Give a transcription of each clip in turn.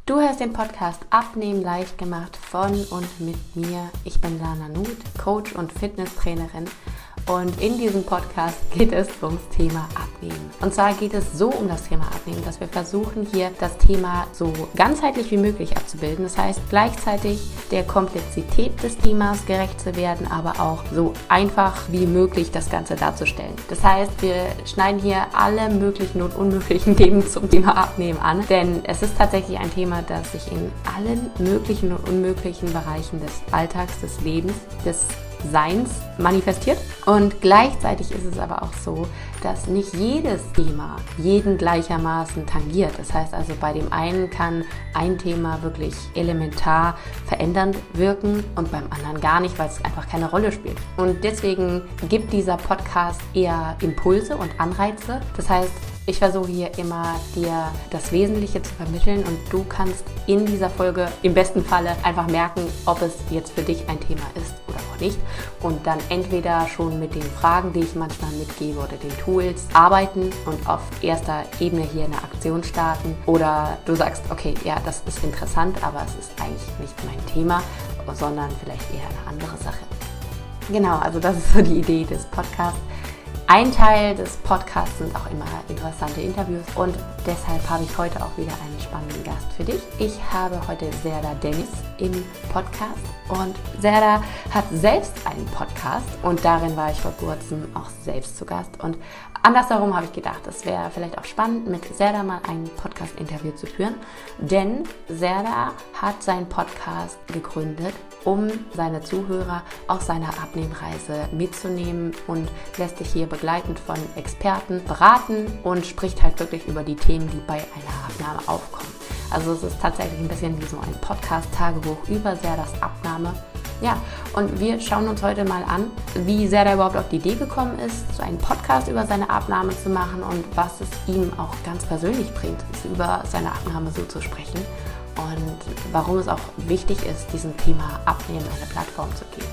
Du hörst den Podcast Abnehmen leicht gemacht von und mit mir. Ich bin Lana Nuth, Coach und Fitnesstrainerin. Und in diesem Podcast geht es ums Thema Abnehmen. Und zwar geht es so um das Thema Abnehmen, dass wir versuchen, hier das Thema so ganzheitlich wie möglich abzubilden. Das heißt, gleichzeitig der Komplexität des Themas gerecht zu werden, aber auch so einfach wie möglich das Ganze darzustellen. Das heißt, wir schneiden hier alle möglichen und unmöglichen Themen zum Thema Abnehmen an. Denn es ist tatsächlich ein Thema, das sich in allen möglichen und unmöglichen Bereichen des Alltags, des Lebens, des Seins manifestiert. Und gleichzeitig ist es aber auch so, dass nicht jedes Thema jeden gleichermaßen tangiert. Das heißt also, bei dem einen kann ein Thema wirklich elementar verändernd wirken und beim anderen gar nicht, weil es einfach keine Rolle spielt. Und deswegen gibt dieser Podcast eher Impulse und Anreize. Das heißt, ich versuche hier immer, dir das Wesentliche zu vermitteln und du kannst in dieser Folge im besten Falle einfach merken, ob es jetzt für dich ein Thema ist oder auch nicht. Und dann entweder schon mit den Fragen, die ich manchmal mitgebe oder den Tools arbeiten und auf erster Ebene hier eine Aktion starten. Oder du sagst, okay, ja, das ist interessant, aber es ist eigentlich nicht mein Thema, sondern vielleicht eher eine andere Sache. Genau, also das ist so die Idee des Podcasts. Ein Teil des Podcasts sind auch immer interessante Interviews und deshalb habe ich heute auch wieder einen spannenden Gast für dich. Ich habe heute Serdar Deniz im Podcast und Serdar hat selbst einen Podcast und darin war ich vor kurzem auch selbst zu Gast. Und andersherum habe ich gedacht, es wäre vielleicht auch spannend, mit Serdar mal ein Podcast-Interview zu führen, denn Serdar hat seinen Podcast gegründet, um seine Zuhörer auf seiner Abnehmreise mitzunehmen und lässt sich hier begleitend von Experten beraten und spricht halt wirklich über die Themen, die bei einer Abnahme aufkommen. Also es ist tatsächlich ein bisschen wie so ein Podcast-Tagebuch über Serdars Abnahme. Ja, und wir schauen uns heute mal an, wie Serdar überhaupt auf die Idee gekommen ist, so einen Podcast über seine Abnahme zu machen und was es ihm auch ganz persönlich bringt, über seine Abnahme so zu sprechen. Und warum es auch wichtig ist, diesem Thema Abnehmen eine Plattform zu geben.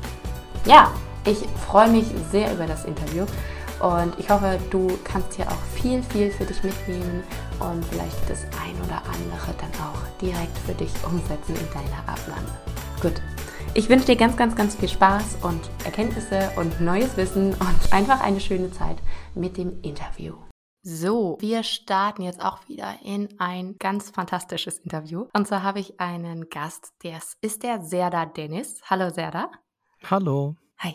Ja, ich freue mich sehr über das Interview und ich hoffe, du kannst hier auch viel für dich mitnehmen und vielleicht das ein oder andere dann auch direkt für dich umsetzen in deiner Abnahme. Gut, ich wünsche dir ganz viel Spaß und Erkenntnisse und neues Wissen und einfach eine schöne Zeit mit dem Interview. So, wir starten jetzt auch wieder in ein ganz fantastisches Interview. Und zwar habe ich einen Gast, das ist der Serdar Deniz. Hallo Serdar. Hallo. Hi.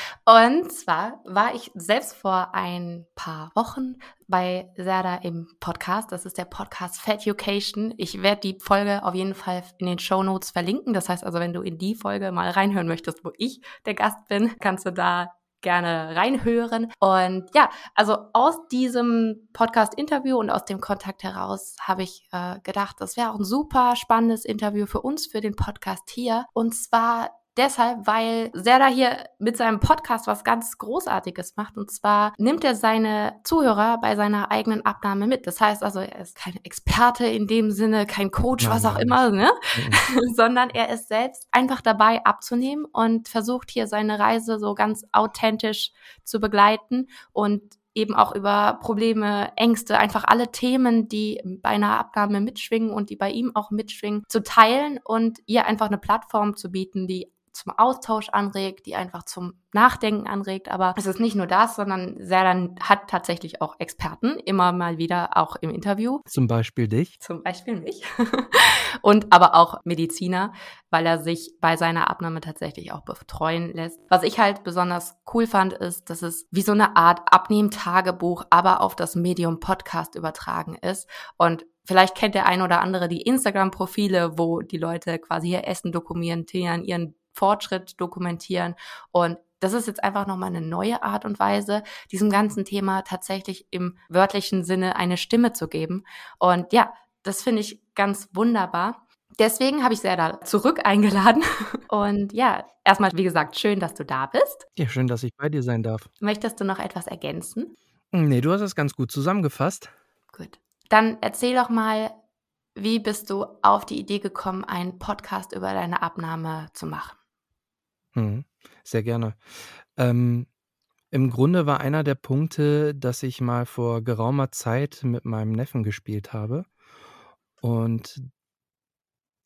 Und zwar war ich selbst vor ein paar Wochen bei Serdar im Podcast. Das ist der Podcast Fatucation. Ich werde die Folge auf jeden Fall in den Shownotes verlinken. Das heißt also, wenn du in die Folge mal reinhören möchtest, wo ich der Gast bin, kannst du da gerne reinhören. Und ja, also aus diesem Podcast-Interview und aus dem Kontakt heraus habe ich gedacht, das wäre auch ein super spannendes Interview für uns, für den Podcast hier. Und zwar deshalb, weil Serdar hier mit seinem Podcast was ganz Großartiges macht. Und zwar nimmt er seine Zuhörer bei seiner eigenen Abnahme mit. Das heißt also, er ist kein Experte in dem Sinne, kein Coach, Nein, was auch gar immer, nicht. ne? Sondern er ist selbst einfach dabei abzunehmen und versucht hier seine Reise so ganz authentisch zu begleiten und eben auch über Probleme, Ängste, einfach alle Themen, die bei einer Abnahme mitschwingen und die bei ihm auch mitschwingen, zu teilen und ihr einfach eine Plattform zu bieten, die zum Austausch anregt, die einfach zum Nachdenken anregt. Aber es ist nicht nur das, sondern Serdar hat tatsächlich auch Experten, immer mal wieder auch im Interview. Zum Beispiel dich. Zum Beispiel mich. Und aber auch Mediziner, weil er sich bei seiner Abnahme tatsächlich auch betreuen lässt. Was ich halt besonders cool fand, ist, dass es wie so eine Art Abnehmen-Tagebuch, aber auf das Medium Podcast übertragen ist. Und vielleicht kennt der ein oder andere die Instagram-Profile, wo die Leute quasi ihr Essen dokumentieren, ihren Fortschritt dokumentieren. Und das ist jetzt einfach nochmal eine neue Art und Weise, diesem ganzen Thema tatsächlich im wörtlichen Sinne eine Stimme zu geben. Und ja, das finde ich ganz wunderbar. Deswegen habe ich Serdar zurück eingeladen. Und ja, erstmal, wie gesagt, schön, dass du da bist. Ja, schön, dass ich bei dir sein darf. Möchtest du noch etwas ergänzen? Nee, du hast es ganz gut zusammengefasst. Gut. Dann erzähl doch mal, wie bist du auf die Idee gekommen, einen Podcast über deine Abnahme zu machen? Sehr gerne. Im Grunde war einer der Punkte, dass ich mal vor geraumer Zeit mit meinem Neffen gespielt habe. Und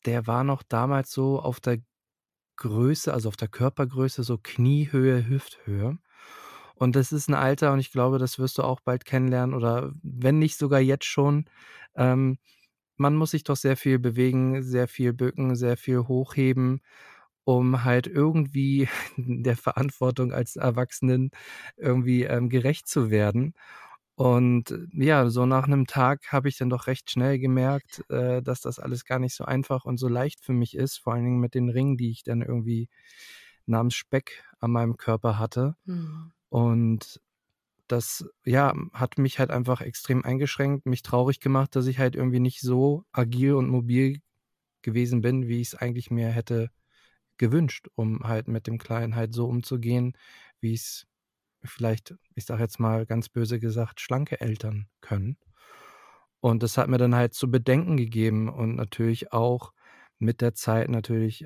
der war noch damals so auf der Größe, also auf der Körpergröße, so Kniehöhe, Hüfthöhe. Und das ist 'n Alter und ich glaube, das wirst du auch bald kennenlernen oder wenn nicht sogar jetzt schon. Ähm, Man muss sich doch sehr viel bewegen, sehr viel bücken, sehr viel hochheben, um halt irgendwie der Verantwortung als Erwachsenen irgendwie, gerecht zu werden. Und ja, so nach 'nem Tag habe ich dann doch recht schnell gemerkt, dass das alles gar nicht so einfach und so leicht für mich ist, vor allen Dingen mit den Ringen, die ich dann irgendwie namens Speck an meinem Körper hatte. Mhm. Und das, ja, hat mich halt einfach extrem eingeschränkt, mich traurig gemacht, dass ich halt irgendwie nicht so agil und mobil gewesen bin, wie ich's eigentlich mir hätte gewünscht, um halt mit dem Kleinen halt so umzugehen, wie's vielleicht, ich sage jetzt mal ganz böse gesagt, schlanke Eltern können. Und das hat mir dann halt zu bedenken gegeben und natürlich auch mit der Zeit natürlich,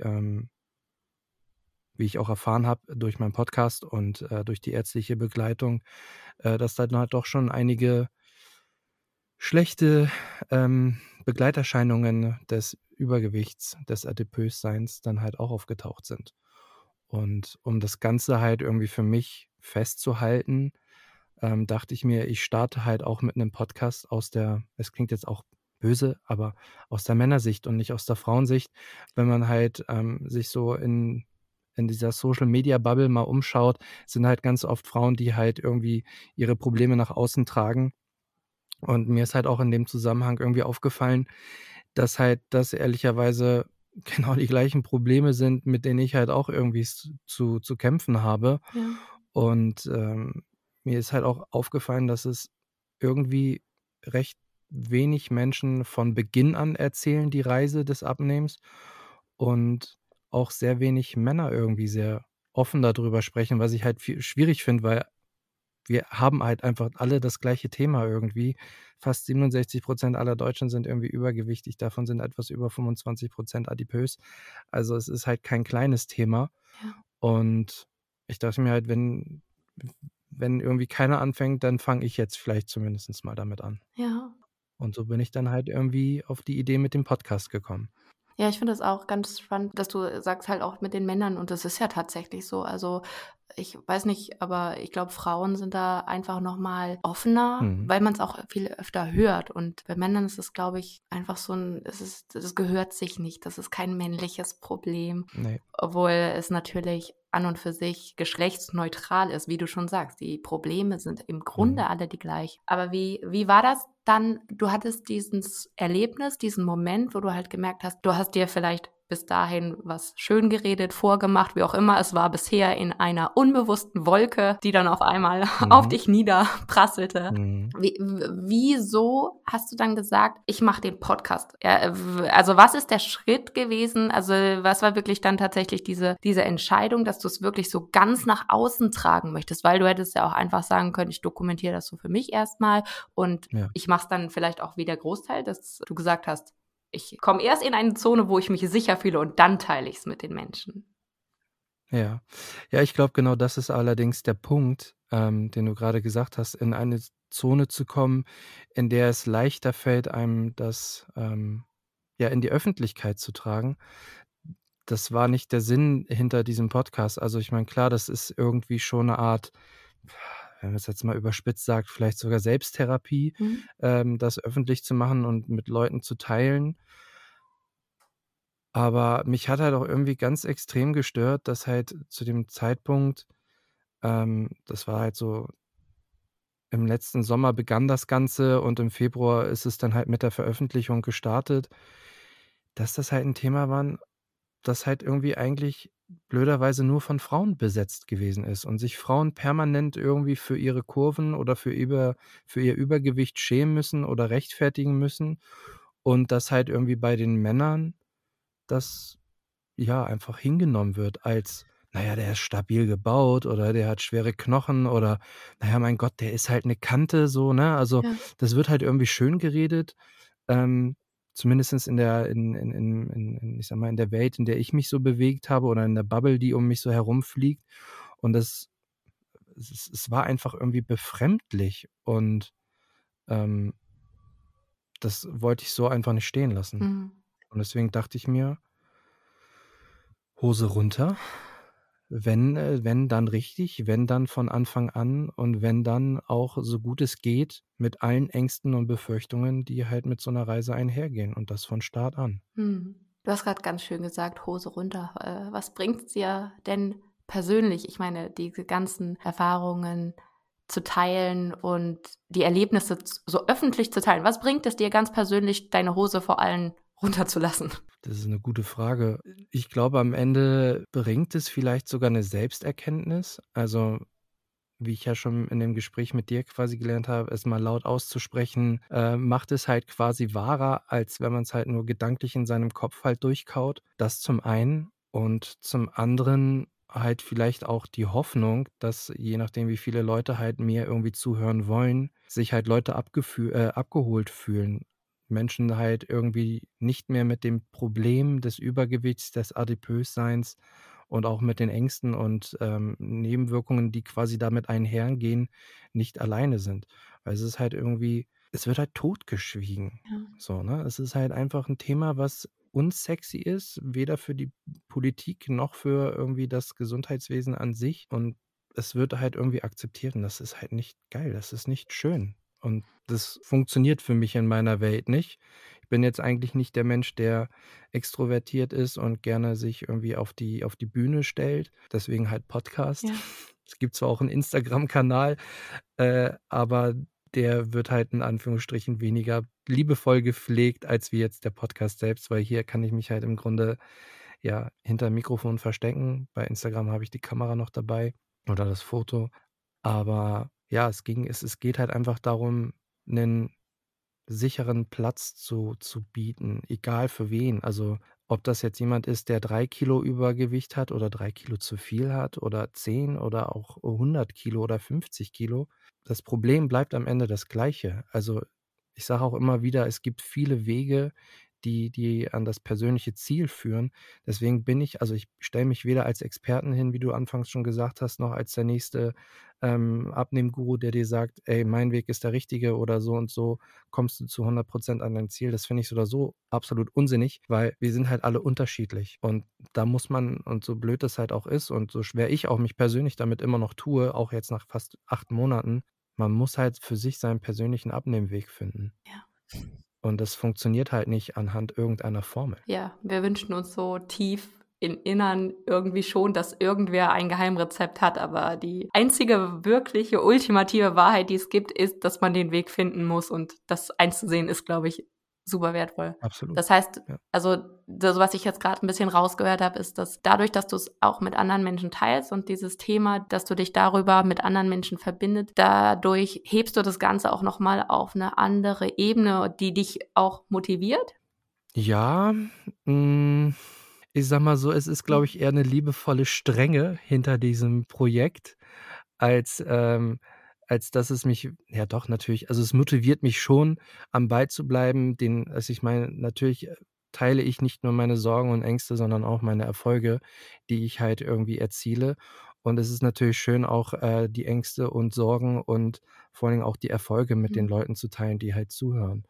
wie ich auch erfahren habe durch meinen Podcast und, durch die ärztliche Begleitung, dass dann halt doch schon einige schlechte, Begleiterscheinungen des Übergewichts, des Adipösseins dann halt auch aufgetaucht sind. Und um das Ganze halt irgendwie für mich festzuhalten, dachte ich mir, ich starte halt auch mit 'nem Podcast aus der, es klingt jetzt auch böse, aber aus der Männersicht und nicht aus der Frauensicht. Wenn man halt, sich so in dieser Social-Media-Bubble mal umschaut, sind halt ganz oft Frauen, die halt irgendwie ihre Probleme nach außen tragen. Und mir ist halt auch in dem Zusammenhang irgendwie aufgefallen, dass halt das ehrlicherweise genau die gleichen Probleme sind, mit denen ich halt auch irgendwie zu kämpfen habe. Ja. Und, mir ist halt auch aufgefallen, dass es irgendwie recht wenig Menschen von Beginn an erzählen, die Reise des Abnehmens, und auch sehr wenig Männer irgendwie sehr offen darüber sprechen, was ich halt viel schwierig finde, weil wir haben halt einfach alle das gleiche Thema irgendwie. Fast 67% aller Deutschen sind irgendwie übergewichtig, davon sind etwas über 25% adipös. Also, es ist halt kein kleines Thema. Ja. Und ich dachte mir halt, wenn irgendwie keiner anfängt, dann fange ich jetzt vielleicht zumindest mal damit an. Ja. Und so bin ich dann halt irgendwie auf die Idee mit dem Podcast gekommen. Ja, ich finde das auch ganz spannend, dass du sagst halt auch mit den Männern und das ist ja tatsächlich so. Also, ich weiß nicht, aber ich glaube, Frauen sind da einfach noch mal offener, Mhm. weil man es auch viel öfter hört. Und bei Männern ist es, glaube ich, einfach so ein, das gehört sich nicht. Das ist kein männliches Problem, Ne. obwohl es natürlich an und für sich geschlechtsneutral ist, wie du schon sagst. Die Probleme sind im Mhm. Grunde alle die gleichen. Aber wie war das dann? Du hattest dieses Erlebnis, diesen Moment, wo du halt gemerkt hast, du hast dir vielleicht bis dahin was schön geredet, vorgemacht, wie auch immer. Es war bisher in einer unbewussten Wolke, die dann auf einmal auf Mhm. dich niederprasselte. Mhm. Wieso hast du dann gesagt, ich mache den Podcast? Ja, also was ist der Schritt gewesen? Also was war wirklich dann tatsächlich diese Entscheidung, dass du es wirklich so ganz nach außen tragen möchtest? Weil du hättest ja auch einfach sagen können, ich dokumentiere das so für mich erstmal und Ja. ich mache es dann vielleicht auch wie der Großteil, dass du gesagt hast, ich komme erst in eine Zone, wo ich mich sicher fühle und dann teile ich es mit den Menschen. Ja. Ja, ich glaube, genau das ist allerdings der Punkt, den du gerade gesagt hast, in eine Zone zu kommen, in der es leichter fällt, einem das, ja, in die Öffentlichkeit zu tragen. Das war nicht der Sinn hinter diesem Podcast. Also, ich meine, klar, das ist irgendwie schon eine Art, wenn man es jetzt mal überspitzt sagt, vielleicht sogar Selbsttherapie, Mhm. das öffentlich zu machen und mit Leuten zu teilen. Aber mich hat halt auch irgendwie ganz extrem gestört, dass halt zu dem Zeitpunkt, das war halt so im letzten Sommer begann das Ganze und im Februar ist es dann halt mit der Veröffentlichung gestartet, dass das halt 'n Thema war, das halt irgendwie eigentlich blöderweise nur von Frauen besetzt gewesen ist und sich Frauen permanent irgendwie für ihre Kurven oder für ihr Übergewicht schämen müssen oder rechtfertigen müssen und dass halt irgendwie bei den Männern das, ja, einfach hingenommen wird als: „Na ja, der ist stabil gebaut“ oder „der hat schwere Knochen“ oder „na ja, mein Gott, der ist halt 'ne Kante“, so, ne? Also, Ja. das wird halt irgendwie schöngeredet, ähm, zumindestens in der in ich sage mal, in der Welt, in der ich mich so bewegt habe oder in der Bubble, die um mich so herumfliegt. Und es war einfach irgendwie befremdlich und, ähm, das wollte ich so einfach nicht stehen lassen. Mhm. Und deswegen dachte ich mir: „Hose runter, wenn dann richtig, wenn dann von Anfang an und wenn dann auch so gut es geht mit allen Ängsten und Befürchtungen, die halt mit so einer Reise einhergehen und das von Start an.“ Mhm. Du hast gerade ganz schön gesagt, Hose runter. Was bringt's dir denn persönlich? Ich meine, diese ganzen Erfahrungen zu teilen und die Erlebnisse so öffentlich zu teilen. Was bringt es dir ganz persönlich, deine Hose vor allen runterzulassen? Das ist eine gute Frage. Ich glaube, am Ende bringt es vielleicht sogar eine Selbsterkenntnis. Also, wie ich ja schon in dem Gespräch mit dir quasi gelernt habe, es mal laut auszusprechen, macht es halt quasi wahrer, als wenn man es halt nur gedanklich in seinem Kopf halt durchkaut. Das zum einen und zum anderen halt vielleicht auch die Hoffnung, dass je nachdem, wie viele Leute halt mir irgendwie zuhören wollen, sich halt Leute abgeholt fühlen. Menschen halt irgendwie nicht mehr mit dem Problem des Übergewichts, des Adipösseins und auch mit den Ängsten und, Nebenwirkungen, die quasi damit einhergehen, nicht alleine sind. Weil es ist halt irgendwie es wird halt totgeschwiegen. Ja. So, ne? Es ist halt einfach ein Thema, was unsexy ist, weder für die Politik noch für irgendwie das Gesundheitswesen an sich. Und es wird halt irgendwie akzeptiert und das ist halt nicht geil, das ist nicht schön. Und das funktioniert für mich in meiner Welt nicht. Ich bin jetzt eigentlich nicht der Mensch, der extrovertiert ist und gerne sich irgendwie auf die Bühne stellt, deswegen halt Podcast. Ja. Es gibt zwar auch 'n Instagram-Kanal, aber der wird halt in Anführungsstrichen weniger liebevoll gepflegt als wie jetzt der Podcast selbst, weil hier kann ich mich halt im Grunde, ja, hinterm Mikrofon verstecken. Bei Instagram habe ich die Kamera noch dabei oder das Foto. Aber ja, es geht halt einfach darum, 'nen sicheren Platz zu bieten, egal für wen. Also, ob das jetzt jemand ist, der 3 Kilo Übergewicht hat oder 3 Kilo zu viel hat oder 10 oder auch 100 Kilo oder 50 Kilo. Das Problem bleibt am Ende das Gleiche. Also, ich sage auch immer wieder, es gibt viele Wege, die an das persönliche Ziel führen. Deswegen ich stelle mich weder als Experten hin, wie du anfangs schon gesagt hast, noch als der nächste, Abnehmguru, der dir sagt: „Ey, mein Weg ist der richtige“ oder „so und so kommst du zu 100% an dein Ziel.“ Das finde ich so oder so absolut unsinnig, weil wir sind halt alle unterschiedlich. Und da muss man und so blöd das halt auch ist und so schwer ich auch mich persönlich damit immer noch tue, auch jetzt nach fast 8 Monaten, man muss halt für sich seinen persönlichen Abnehmweg finden. Ja. Und das funktioniert halt nicht anhand irgendeiner Formel. Ja, wir wünschen uns so tief im Innern irgendwie schon, dass irgendwer ein Geheimrezept hat, aber die einzige wirkliche ultimative Wahrheit, die es gibt, ist, dass man den Weg finden muss und das einzusehen ist, glaube ich, super wertvoll. Absolut, Das heißt, ja. also, das, was ich jetzt gerade ein bisschen rausgehört habe, ist, dass dadurch, dass du es auch mit anderen Menschen teilst und dieses Thema, dass du dich darüber mit anderen Menschen verbindet, dadurch hebst du das Ganze auch noch mal auf eine andere Ebene, die dich auch motiviert? Ja, hm, ich sage mal so, es ist, glaube ich, eher 'ne liebevolle Strenge hinter diesem Projekt, als, als dass es mich ja doch, natürlich also, es motiviert mich schon, am Ball zu bleiben, ich meine, natürlich, teile ich nicht nur meine Sorgen und Ängste, sondern auch meine Erfolge, die ich halt irgendwie erziele. Und es ist natürlich schön, auch, die Ängste und Sorgen und vor allen Dingen auch die Erfolge mit den Mhm. Leuten zu teilen, die halt zuhören.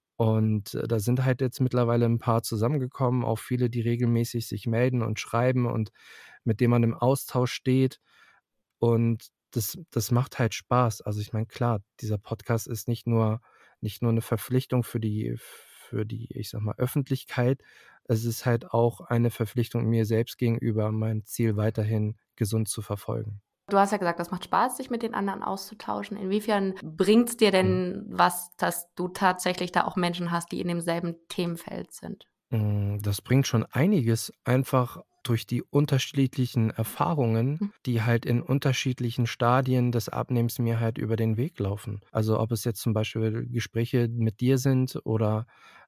Und, da sind halt jetzt mittlerweile 'n paar zusammengekommen, auch viele, die regelmäßig sich melden und schreiben und mit denen man im Austausch steht. Und das macht halt Spaß. Also, ich meine, klar, dieser Podcast ist nicht nur 'ne Verpflichtung für die, ich sage mal, Öffentlichkeit. Es ist halt auch eine Verpflichtung mir selbst gegenüber, mein Ziel weiterhin gesund zu verfolgen. Du hast ja gesagt, das macht Spaß, sich mit den anderen auszutauschen. Inwiefern bringt's dir Mhm. denn was, dass du tatsächlich da auch Menschen hast, die in demselben Themenfeld sind? Das bringt schon einiges, einfach durch die unterschiedlichen Erfahrungen, Hm, die halt in unterschiedlichen Stadien des Abnehmens mir halt über den Weg laufen. Also, ob es jetzt zum Beispiel Gespräche mit dir sind oder,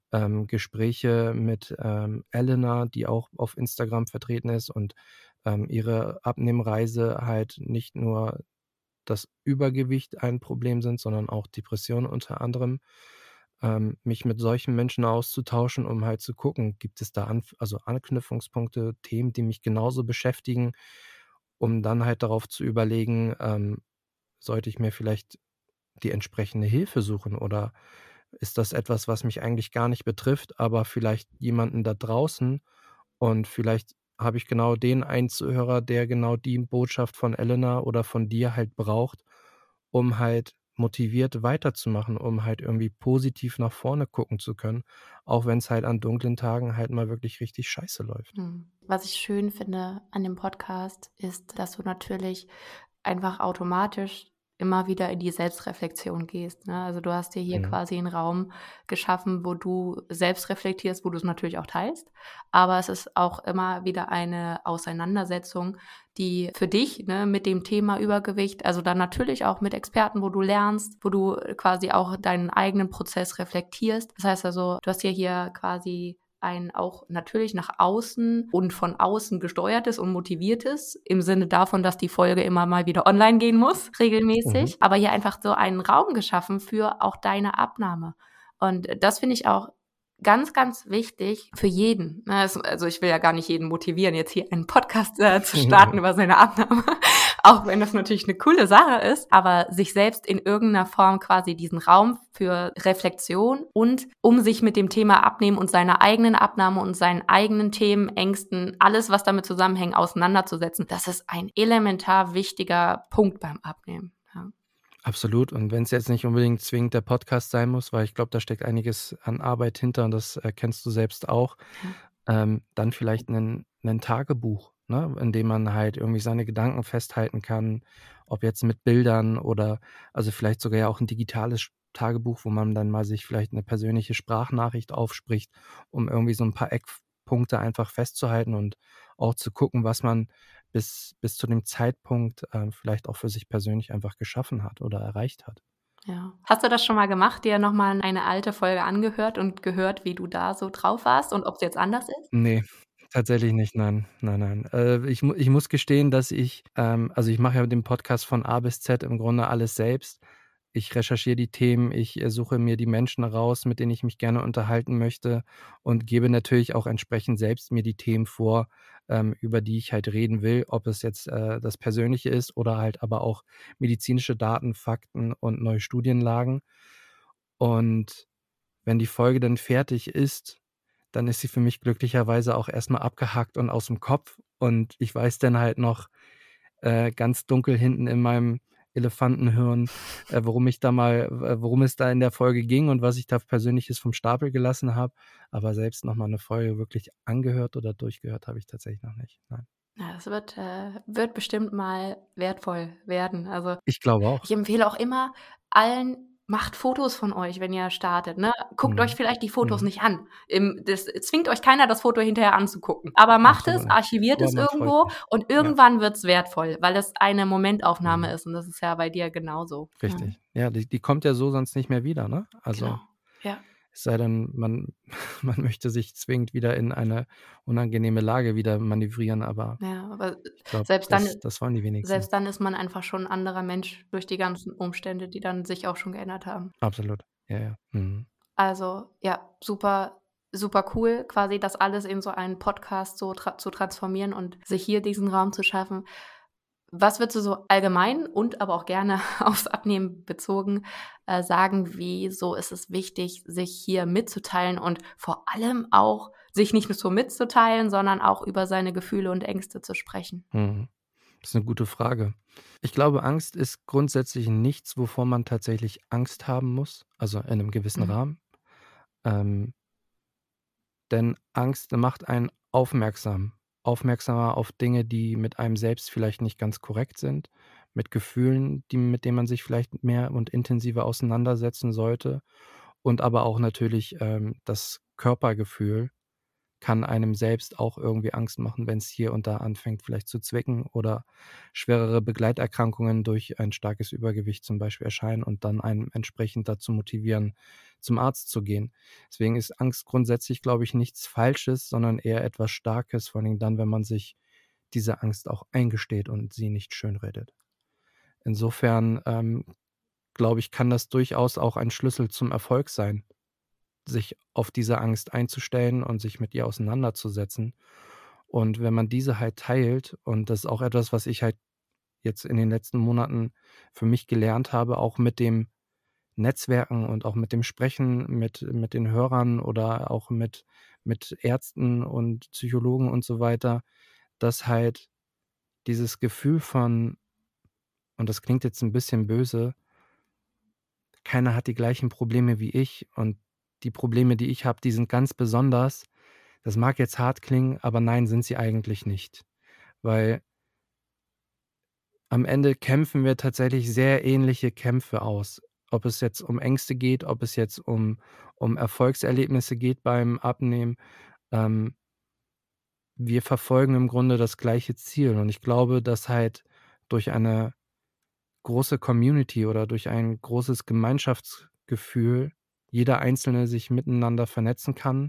Gespräche mit, Elena, die auch auf Instagram vertreten ist und, ihre Abnehmreise halt nicht nur das Übergewicht ein Problem sind, sondern auch Depressionen unter anderem, mich mit solchen Menschen auszutauschen, um halt zu gucken, gibt es da Anknüpfungspunkte, Themen, die mich genauso beschäftigen, um dann halt darauf zu überlegen, sollte ich mir vielleicht die entsprechende Hilfe suchen oder ist das etwas, was mich eigentlich gar nicht betrifft, aber vielleicht jemanden da draußen, und vielleicht habe ich genau den einen Zuhörer, der genau die Botschaft von Elena oder von dir halt braucht, um halt motiviert weiterzumachen, um halt irgendwie positiv nach vorne gucken zu können, auch wenn es halt an dunklen Tagen halt mal wirklich richtig scheiße läuft. Was ich schön finde an dem Podcast ist, dass du natürlich einfach automatisch immer wieder in die Selbstreflexion gehst, ne? Also, du hast dir hier Mhm. quasi einen Raum geschaffen, wo du selbst reflektierst, wo du es natürlich auch teilst. Aber es ist auch immer wieder eine Auseinandersetzung, die für dich, ne, mit dem Thema Übergewicht, also dann natürlich auch mit Experten, wo du lernst, wo du quasi auch deinen eigenen Prozess reflektierst. Das heißt also, du hast ja hier quasi ein auch natürlich nach außen und von außen gesteuertes und motiviertes, im Sinne davon, dass die Folge immer mal wieder online gehen muss, Mhm. regelmäßig, aber hier einfach so einen Raum geschaffen für auch deine Abnahme. Und das finde ich auch ganz, ganz wichtig für jeden. Also ich will ja gar nicht jeden motivieren, jetzt hier einen Podcast zu starten über seine Abnahme, auch wenn das natürlich eine coole Sache ist, aber sich selbst in irgendeiner Form quasi diesen Raum für Reflexion und um sich mit dem Thema Abnehmen und seiner eigenen Abnahme und seinen eigenen Themen, Ängsten, alles, was damit zusammenhängt, auseinanderzusetzen, das ist ein elementar wichtiger Punkt beim Abnehmen. Ja. Absolut. Und wenn es jetzt nicht unbedingt zwingend der Podcast sein muss, weil ich glaube, da steckt einiges an Arbeit hinter und das kennst du selbst auch, Ja. dann vielleicht 'nen Tagebuch, ne, in dem man halt irgendwie seine Gedanken festhalten kann, ob jetzt mit Bildern oder also vielleicht sogar ja auch 'n digitales Tagebuch, wo man dann mal sich vielleicht 'ne persönliche Sprachnachricht aufspricht, um irgendwie so 'n paar Eckpunkte einfach festzuhalten und auch zu gucken, was man bis zu dem Zeitpunkt, vielleicht auch für sich persönlich einfach geschaffen hat oder erreicht hat. Ja. Hast du das schon mal gemacht, dir noch mal eine alte Folge angehört und gehört, wie du da so drauf warst und ob's jetzt anders ist? Ne, tatsächlich nicht, nein. Nein, nein. Ich muss gestehen, dass also, ich mache ja den Podcast von A bis Z im Grunde alles selbst. Ich recherchiere die Themen, ich suche mir die Menschen raus, mit denen ich mich gerne unterhalten möchte und gebe natürlich auch entsprechend selbst mir die Themen vor, über die ich halt reden will, ob es jetzt, das Persönliche ist oder halt aber auch medizinische Daten, Fakten und neue Studienlagen. Und wenn die Folge dann fertig ist, dann ist sie für mich glücklicherweise auch erst mal abgehakt und aus'm Kopf. Und ich weiß dann halt noch, ganz dunkel hinten in meinem Elefantenhirn, worum es da in der Folge ging und was ich da Persönliches vom Stapel gelassen habe. Aber selbst noch mal 'ne Folge wirklich angehört oder durchgehört habe ich tatsächlich noch nicht, nein. Ja, das wird bestimmt mal wertvoll werden. Also, Ich glaube auch. ich empfehle auch immer allen, macht Fotos von euch, wenn ihr startet, ne? Guckt euch Mhm. vielleicht die Fotos Mhm. nicht an. Das zwingt euch keiner, das Foto hinterher anzugucken. Aber macht es, Absolut nicht. archiviert Aber es man freut irgendwo sich. und Ja. irgendwann wird's wertvoll, weil es eine Momentaufnahme Mhm. ist und das ist ja bei dir genauso. Ja, Richtig. Ja, die kommt ja so sonst nicht mehr wieder, ne? Also, genau. Ja, es sei denn, man man möchte sich zwingend wieder in eine unangenehme Lage wieder manövrieren, aber ja, aber ich glaube, selbst dann das wollen die wenigsten. selbst dann ist man einfach schon 'n anderer Mensch durch die ganzen Umstände, die dann sich auch schon geändert haben. Absolut. Ja, ja. Mhm. Also, ja, super super cool, quasi das alles in so einen Podcast so zu transformieren und sich hier diesen Raum zu schaffen. Was würdest du so allgemein und aber auch gerne aufs Abnehmen bezogen, sagen, wieso ist es wichtig, sich hier mitzuteilen und vor allem auch sich nicht nur so mitzuteilen, sondern auch über seine Gefühle und Ängste zu sprechen? Mhm. Das ist 'ne gute Frage. Ich glaube, Angst ist grundsätzlich nichts, wovor man tatsächlich Angst haben muss, also in 'nem gewissen Mhm. Rahmen. Ähm, denn Angst macht einen aufmerksamer auf Dinge, die mit einem selbst vielleicht nicht ganz korrekt sind, mit Gefühlen, mit denen man sich vielleicht mehr und intensiver auseinandersetzen sollte und aber auch natürlich, das Körpergefühl kann einem selbst auch irgendwie Angst machen, wenn's hier und da anfängt vielleicht zu zwicken oder schwerere Begleiterkrankungen durch ein starkes Übergewicht zum Beispiel erscheinen und dann einen entsprechend dazu motivieren, zum Arzt zu gehen. Deswegen ist Angst grundsätzlich, glaube ich, nichts Falsches, sondern eher etwas Starkes, vor allen Dingen dann, wenn man sich diese Angst auch eingesteht und sie nicht schönredet. Insofern, glaube ich, kann das durchaus auch ein Schlüssel zum Erfolg sein, sich auf diese Angst einzustellen und sich mit ihr auseinanderzusetzen. Und wenn man diese halt teilt und das ist auch etwas, was ich halt jetzt in den letzten Monaten für mich gelernt habe, auch mit dem Netzwerken und auch mit dem Sprechen mit den Hörern oder auch mit Ärzten und Psychologen und so weiter, dass halt dieses Gefühl von, und das klingt jetzt ein bisschen böse, keiner hat die gleichen Probleme wie ich und die Probleme, die ich habe, die sind ganz besonders. Das mag jetzt hart klingen, aber nein, sind sie eigentlich nicht. Weil am Ende kämpfen wir tatsächlich sehr ähnliche Kämpfe aus. Ob es jetzt um Ängste geht, ob es jetzt um Erfolgserlebnisse geht beim Abnehmen. Ähm, Wir verfolgen im Grunde das gleiche Ziel und ich glaube, dass halt durch eine große Community oder durch ein großes Gemeinschaftsgefühl jeder Einzelne sich miteinander vernetzen kann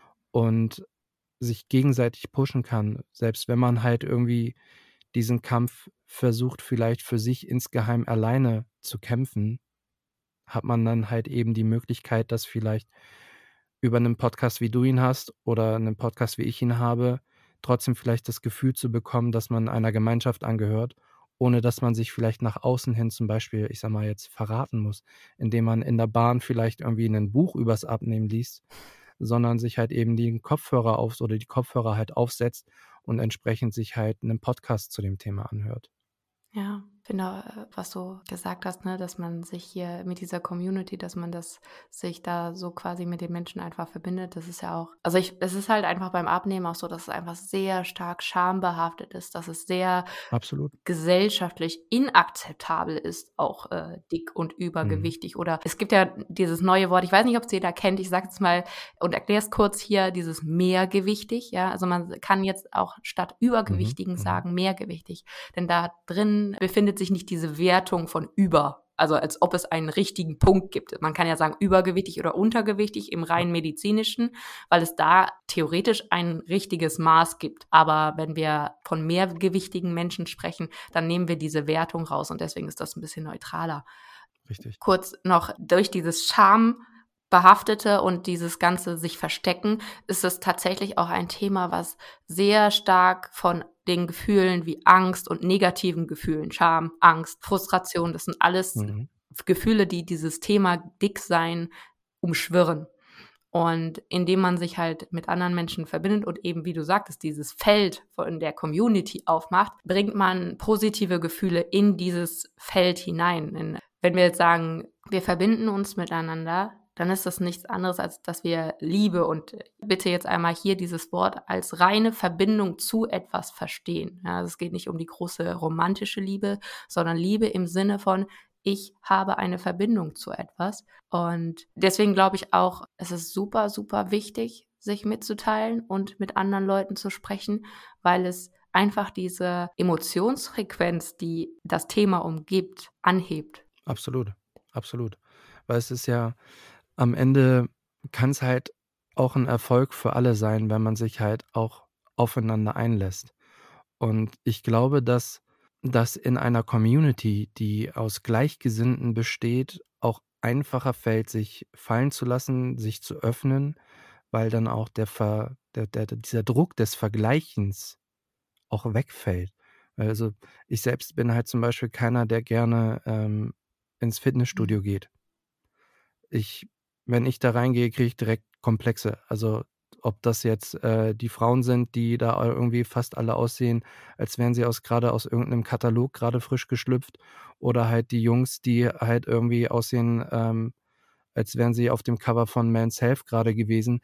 und sich gegenseitig pushen kann, selbst wenn man halt irgendwie diesen Kampf versucht, vielleicht für sich insgeheim alleine zu kämpfen, hat man dann halt eben die Möglichkeit, das vielleicht über 'nen Podcast, wie du ihn hast oder 'nen Podcast, wie ich ihn habe, trotzdem vielleicht das Gefühl zu bekommen, dass man einer Gemeinschaft angehört, ohne dass man sich vielleicht nach außen hin zum Beispiel, ich sage mal jetzt, verraten muss, indem man in der Bahn vielleicht irgendwie 'nen Buch übers Abnehmen liest, sondern sich halt eben den Kopfhörer auf oder die Kopfhörer halt aufsetzt und entsprechend sich halt 'nen Podcast zu dem Thema anhört. Ja, finde, was du gesagt hast, ne, dass man sich hier mit dieser Community, dass man das sich da so quasi mit den Menschen einfach verbindet, das ist ja auch, also es ist halt einfach beim Abnehmen auch so, dass es einfach sehr stark schambehaftet ist, dass es sehr Absolut. gesellschaftlich inakzeptabel ist, auch, dick und Mhm. übergewichtig. Oder es gibt ja dieses neue Wort, ich weiß nicht, ob's jeder kennt, ich sage es mal und erkläre es kurz hier, dieses mehrgewichtig, ja? Also, man kann jetzt auch statt Mhm. übergewichtigen Mhm. sagen mehrgewichtig, denn da drin befindet sich nicht diese Wertung von über, also als ob es einen richtigen Punkt gibt. Man kann ja sagen übergewichtig oder untergewichtig im Ja, rein medizinischen, weil es da theoretisch ein richtiges Maß gibt. Aber wenn wir von mehrgewichtigen Menschen sprechen, dann nehmen wir diese Wertung raus und deswegen ist das ein bisschen neutraler. richtig. Kurz noch, durch dieses Schambehaftete und dieses ganze sich verstecken, ist es tatsächlich auch ein Thema, was sehr stark von den Gefühlen wie Angst und negativen Gefühlen, Scham, Angst, Frustration, das sind alles Mhm. Gefühle, die dieses Thema Dicksein umschwirren. Und indem man sich halt mit anderen Menschen verbindet und eben, wie du sagtest, dieses Feld von der Community aufmacht, bringt man positive Gefühle in dieses Feld hinein. Denn wenn wir jetzt sagen, wir verbinden uns miteinander, dann ist das nichts anderes, als dass wir Liebe und bitte jetzt einmal hier dieses Wort als reine Verbindung zu etwas verstehen. Ja, also es geht nicht um die große romantische Liebe, sondern Liebe im Sinne von, ich habe eine Verbindung zu etwas. Und deswegen glaube ich auch, es ist super, super wichtig, sich mitzuteilen und mit anderen Leuten zu sprechen, weil es einfach diese Emotionsfrequenz, die das Thema umgibt, anhebt. Absolut, absolut. Weil es ist ja am Ende, kann es halt auch ein Erfolg für alle sein, wenn man sich halt auch aufeinander einlässt. Und ich glaube, dass das in einer Community, die aus Gleichgesinnten besteht, auch einfacher fällt, sich fallen zu lassen, sich zu öffnen, weil dann auch der Ver der dieser Druck des Vergleichens auch wegfällt. Also, ich selbst bin halt zum Beispiel keiner, der gerne, ins Mhm. Fitnessstudio geht. Ich Wenn ich da reingehe, kriege ich direkt Komplexe. Also, ob das jetzt, die Frauen sind, die da irgendwie fast alle aussehen, als wären sie grade aus irgendeinem Katalog gerade frisch geschlüpft, oder halt die Jungs, die halt irgendwie aussehen, als wären sie auf dem Cover von Men's Health gerade gewesen.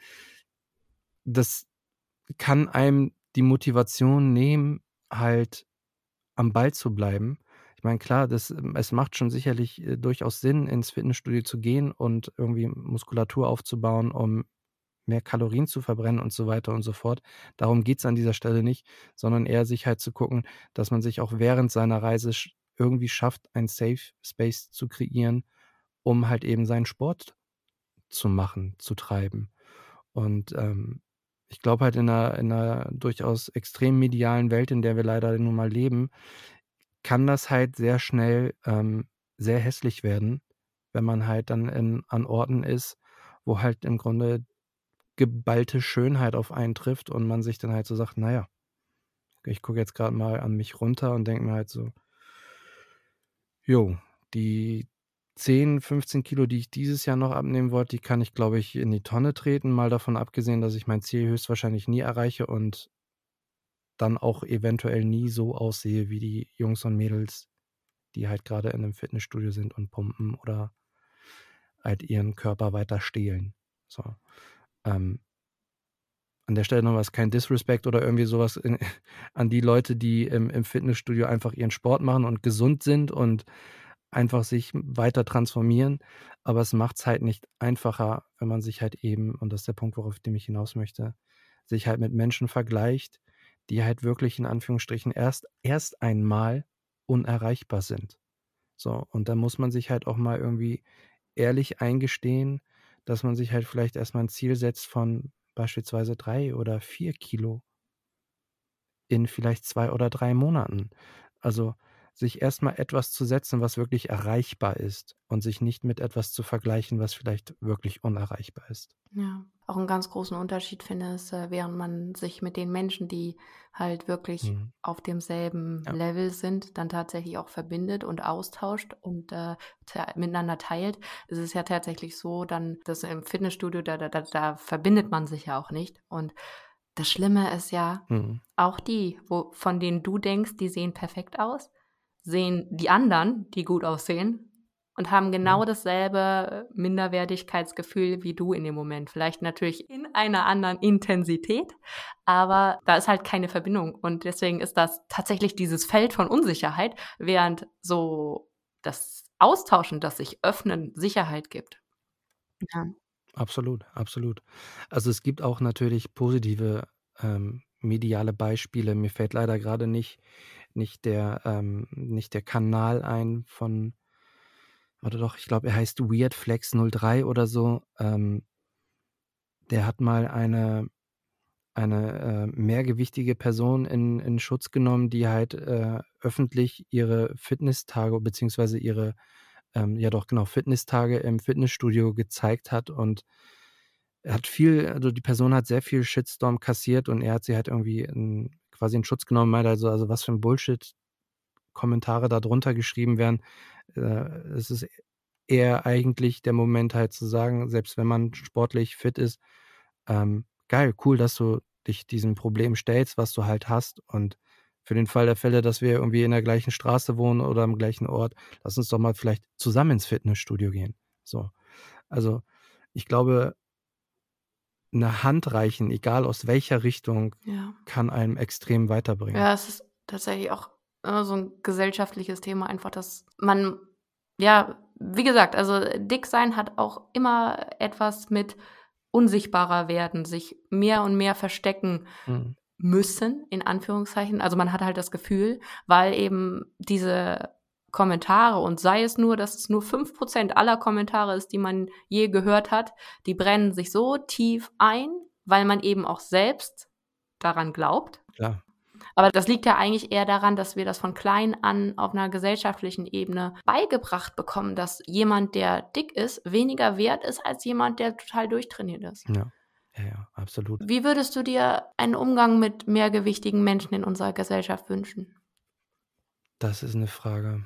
Das kann einem die Motivation nehmen, halt am Ball zu bleiben. Ich meine, klar, es macht schon sicherlich, durchaus Sinn, ins Fitnessstudio zu gehen und irgendwie Muskulatur aufzubauen, um mehr Kalorien zu verbrennen und so weiter und so fort. Darum geht's an dieser Stelle nicht, sondern eher sich halt zu gucken, dass man sich auch während seiner Reise irgendwie schafft, ein Safe Space zu kreieren, um halt eben seinen Sport zu machen, zu treiben. Und, ich glaube halt in 'ner durchaus extrem medialen Welt, in der wir leider nun mal leben, kann das halt sehr schnell, sehr hässlich werden, wenn man halt dann an Orten ist, wo halt im Grunde geballte Schönheit auf einen trifft und man sich dann halt so sagt: „Na ja, ich gucke jetzt grad mal an mich runter und denke mir halt so: ‚Jo, die 10, 15 Kilo, die ich dieses Jahr noch abnehmen wollte, die kann ich, glaube ich, in die Tonne treten, mal davon abgesehen, dass ich mein Ziel höchstwahrscheinlich nie erreiche und dann auch eventuell nie so aussehe wie die Jungs und Mädels, die halt gerade in 'nem Fitnessstudio sind und pumpen oder halt ihren Körper weiter stehlen. So, ähm, an der Stelle noch was, kein Disrespect oder irgendwie sowas in an die Leute, die im Fitnessstudio einfach ihren Sport machen und gesund sind und einfach sich weiter transformieren. Aber es macht's halt nicht einfacher, wenn man sich halt eben, und das ist der Punkt, worauf ich hinaus möchte, sich halt mit Menschen vergleicht, die halt wirklich in Anführungsstrichen erst einmal unerreichbar sind. So, und da muss man sich halt auch mal irgendwie ehrlich eingestehen, dass man sich halt vielleicht erst mal 'n Ziel setzt von beispielsweise 3 oder 4 Kilo in vielleicht 2 oder 3 Monaten. Also, sich erst mal etwas zu setzen, was wirklich erreichbar ist und sich nicht mit etwas zu vergleichen, was vielleicht wirklich unerreichbar ist. Ja, auch 'n ganz großen Unterschied finde ist, während man sich mit den Menschen, die halt wirklich Mhm. auf demselben Ja. Level sind, dann tatsächlich auch verbindet und austauscht und, te miteinander teilt, ist es ja tatsächlich so dann, dass im Fitnessstudio, da verbindet man sich ja auch nicht. Und das Schlimme ist ja, Mhm. auch die, von denen du denkst, die sehen perfekt aus, sehen die anderen, die gut aussehen, und haben Ja. genau dasselbe Minderwertigkeitsgefühl wie du in dem Moment. Vielleicht natürlich in einer anderen Intensität, aber da ist halt keine Verbindung. Und deswegen ist das tatsächlich dieses Feld von Unsicherheit, während so das Austauschen, das sich öffnen, Sicherheit gibt. Ja. Absolut, absolut. Also, es gibt auch natürlich positive, mediale Beispiele. Mir fällt leider grade nicht der Kanal ein von, warte doch, ich glaube, er heißt Weirdflex03 oder so. Der hat mal eine mehrgewichtige Person in Schutz genommen, die halt, öffentlich ihre Fitnesstage beziehungsweise ihre, ja doch, genau, Fitnesstage im Fitnessstudio gezeigt hat, und er hat viel, also, die Person hat sehr viel Shitstorm kassiert und er hat sie halt irgendwie quasi in Schutz genommen, meinte also, was für 'n Bullshit Kommentare da drunter geschrieben werden. Es ist eher eigentlich der Moment halt zu sagen, selbst wenn man sportlich fit ist: „Geil, cool, dass du dich diesem Problem stellst, was du halt hast, und für den Fall der Fälle, dass wir irgendwie in der gleichen Straße wohnen oder am gleichen Ort, lass uns doch mal vielleicht zusammen ins Fitnessstudio gehen." So. Also, ich glaube, 'ne Hand reichen, egal aus welcher Richtung, Ja. kann einem extrem weiterbringen. Ja, es ist tatsächlich auch, so 'n gesellschaftliches Thema einfach, dass man, ja, wie gesagt, also, dick sein hat auch immer etwas mit unsichtbarer werden, sich mehr und mehr verstecken Mhm. müssen, in Anführungszeichen. Also, man hat halt das Gefühl, weil eben diese Kommentare, und sei es nur, dass es nur 5% aller Kommentare ist, die man je gehört hat, die brennen sich so tief ein, weil man eben auch selbst daran glaubt. Klar. Aber das liegt ja eigentlich eher daran, dass wir das von klein an auf 'ner gesellschaftlichen Ebene beigebracht bekommen, dass jemand, der dick ist, weniger wert ist als jemand, der total durchtrainiert ist. Ja. Ja, ja, absolut. Wie würdest du dir einen Umgang mit mehrgewichtigen Menschen in unserer Gesellschaft wünschen? Das ist 'ne Frage.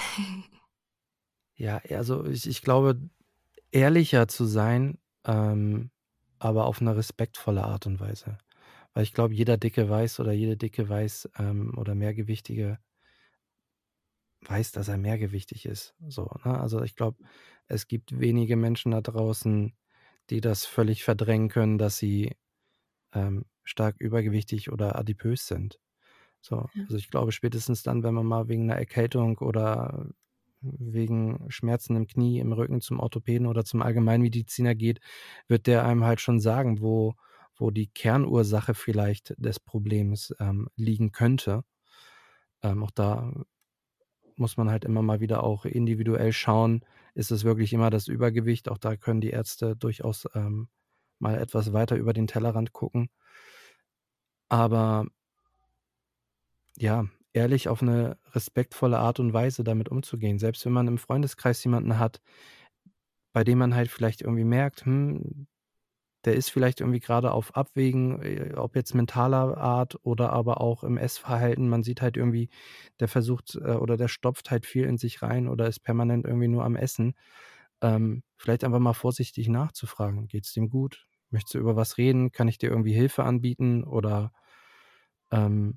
Ja, also, ich glaube, ehrlicher zu sein, aber auf 'ne respektvolle Art und Weise. Weil ich glaube, jeder Dicke weiß oder jede Dicke weiß, oder Mehrgewichtige weiß, dass er mehrgewichtig ist, so, ne? Also, ich glaube, es gibt wenige Menschen da draußen, die das völlig verdrängen können, dass sie, stark übergewichtig oder adipös sind. So, Ja. also, ich glaube, spätestens dann, wenn man mal wegen 'ner Erkältung oder wegen Schmerzen im Knie, im Rücken zum Orthopäden oder zum Allgemeinmediziner geht, wird der einem halt schon sagen, wo die Kernursache vielleicht des Problems, liegen könnte. Auch da muss man halt immer mal wieder auch individuell schauen, ist es wirklich immer das Übergewicht? Auch da können die Ärzte durchaus, mal etwas weiter über den Tellerrand gucken. Aber ja, ehrlich auf 'ne respektvolle Art und Weise damit umzugehen. Selbst wenn man im Freundeskreis jemanden hat, bei dem man halt vielleicht irgendwie merkt, der ist vielleicht irgendwie gerade auf Abwägen, ob jetzt mentaler Art oder aber auch im Essverhalten. Man sieht halt irgendwie, der versucht, oder der stopft halt viel in sich rein oder ist permanent irgendwie nur am Essen. Vielleicht einfach mal vorsichtig nachzufragen: „Geht's dem gut? Möchtest du über was reden? Kann ich dir irgendwie Hilfe anbieten?“ Ähm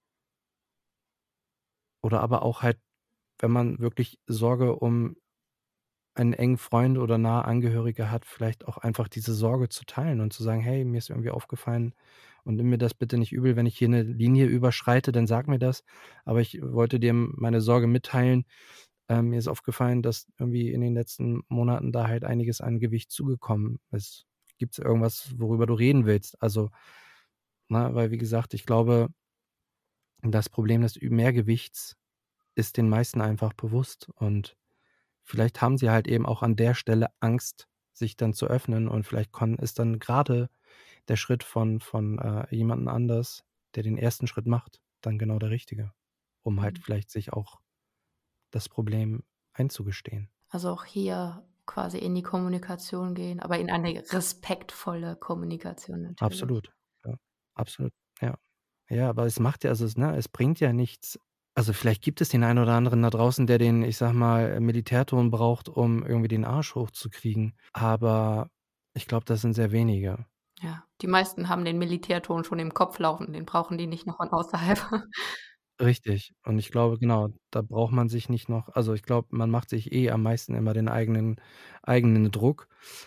oder aber auch halt, wenn man wirklich Sorge um einen engen Freund oder nahe Angehörige hat, vielleicht auch einfach diese Sorge zu teilen und zu sagen: „Hey, mir ist irgendwie aufgefallen und nimm mir das bitte nicht übel, wenn ich hier 'ne Linie überschreite, dann sag mir das. Aber ich wollte dir meine Sorge mitteilen. Mir ist aufgefallen, dass irgendwie in den letzten Monaten da halt einiges an Gewicht zugekommen ist. Gibt's irgendwas, worüber du reden willst?“ Also, ne, weil wie gesagt, ich glaube, das Problem des Mehrgewichts ist den meisten einfach bewusst und vielleicht haben sie halt eben auch an der Stelle Angst, sich dann zu öffnen und vielleicht ist dann grade der Schritt von jemandem anders, der den ersten Schritt macht, dann genau der richtige, um halt Mhm. vielleicht sich auch das Problem einzugestehen. Also auch hier quasi in die Kommunikation gehen, aber in eine respektvolle Kommunikation natürlich. Absolut, ja, absolut, ja. Ja, aber es macht ja es bringt ja nichts. Also, vielleicht gibt es den einen oder anderen da draußen, der den, ich sage mal, Militärton braucht, um irgendwie den Arsch hochzukriegen, aber ich glaube, das sind sehr wenige. Ja, die meisten haben den Militärton schon im Kopf laufen, den brauchen die nicht noch von außerhalb. Richtig. Und ich glaube, genau, da braucht man sich nicht noch, also, ich glaube, man macht sich am meisten immer den eigenen Druck.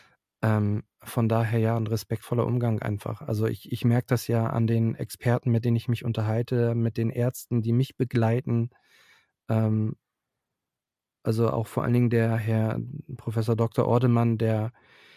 Von daher ja, 'n respektvoller Umgang einfach. Also, ich merke das ja an den Experten, mit denen ich mich unterhalte, mit den Ärzten, die mich begleiten. Ähm, also, auch vor allen Dingen der Herr Professor Dr. Ordemann, der,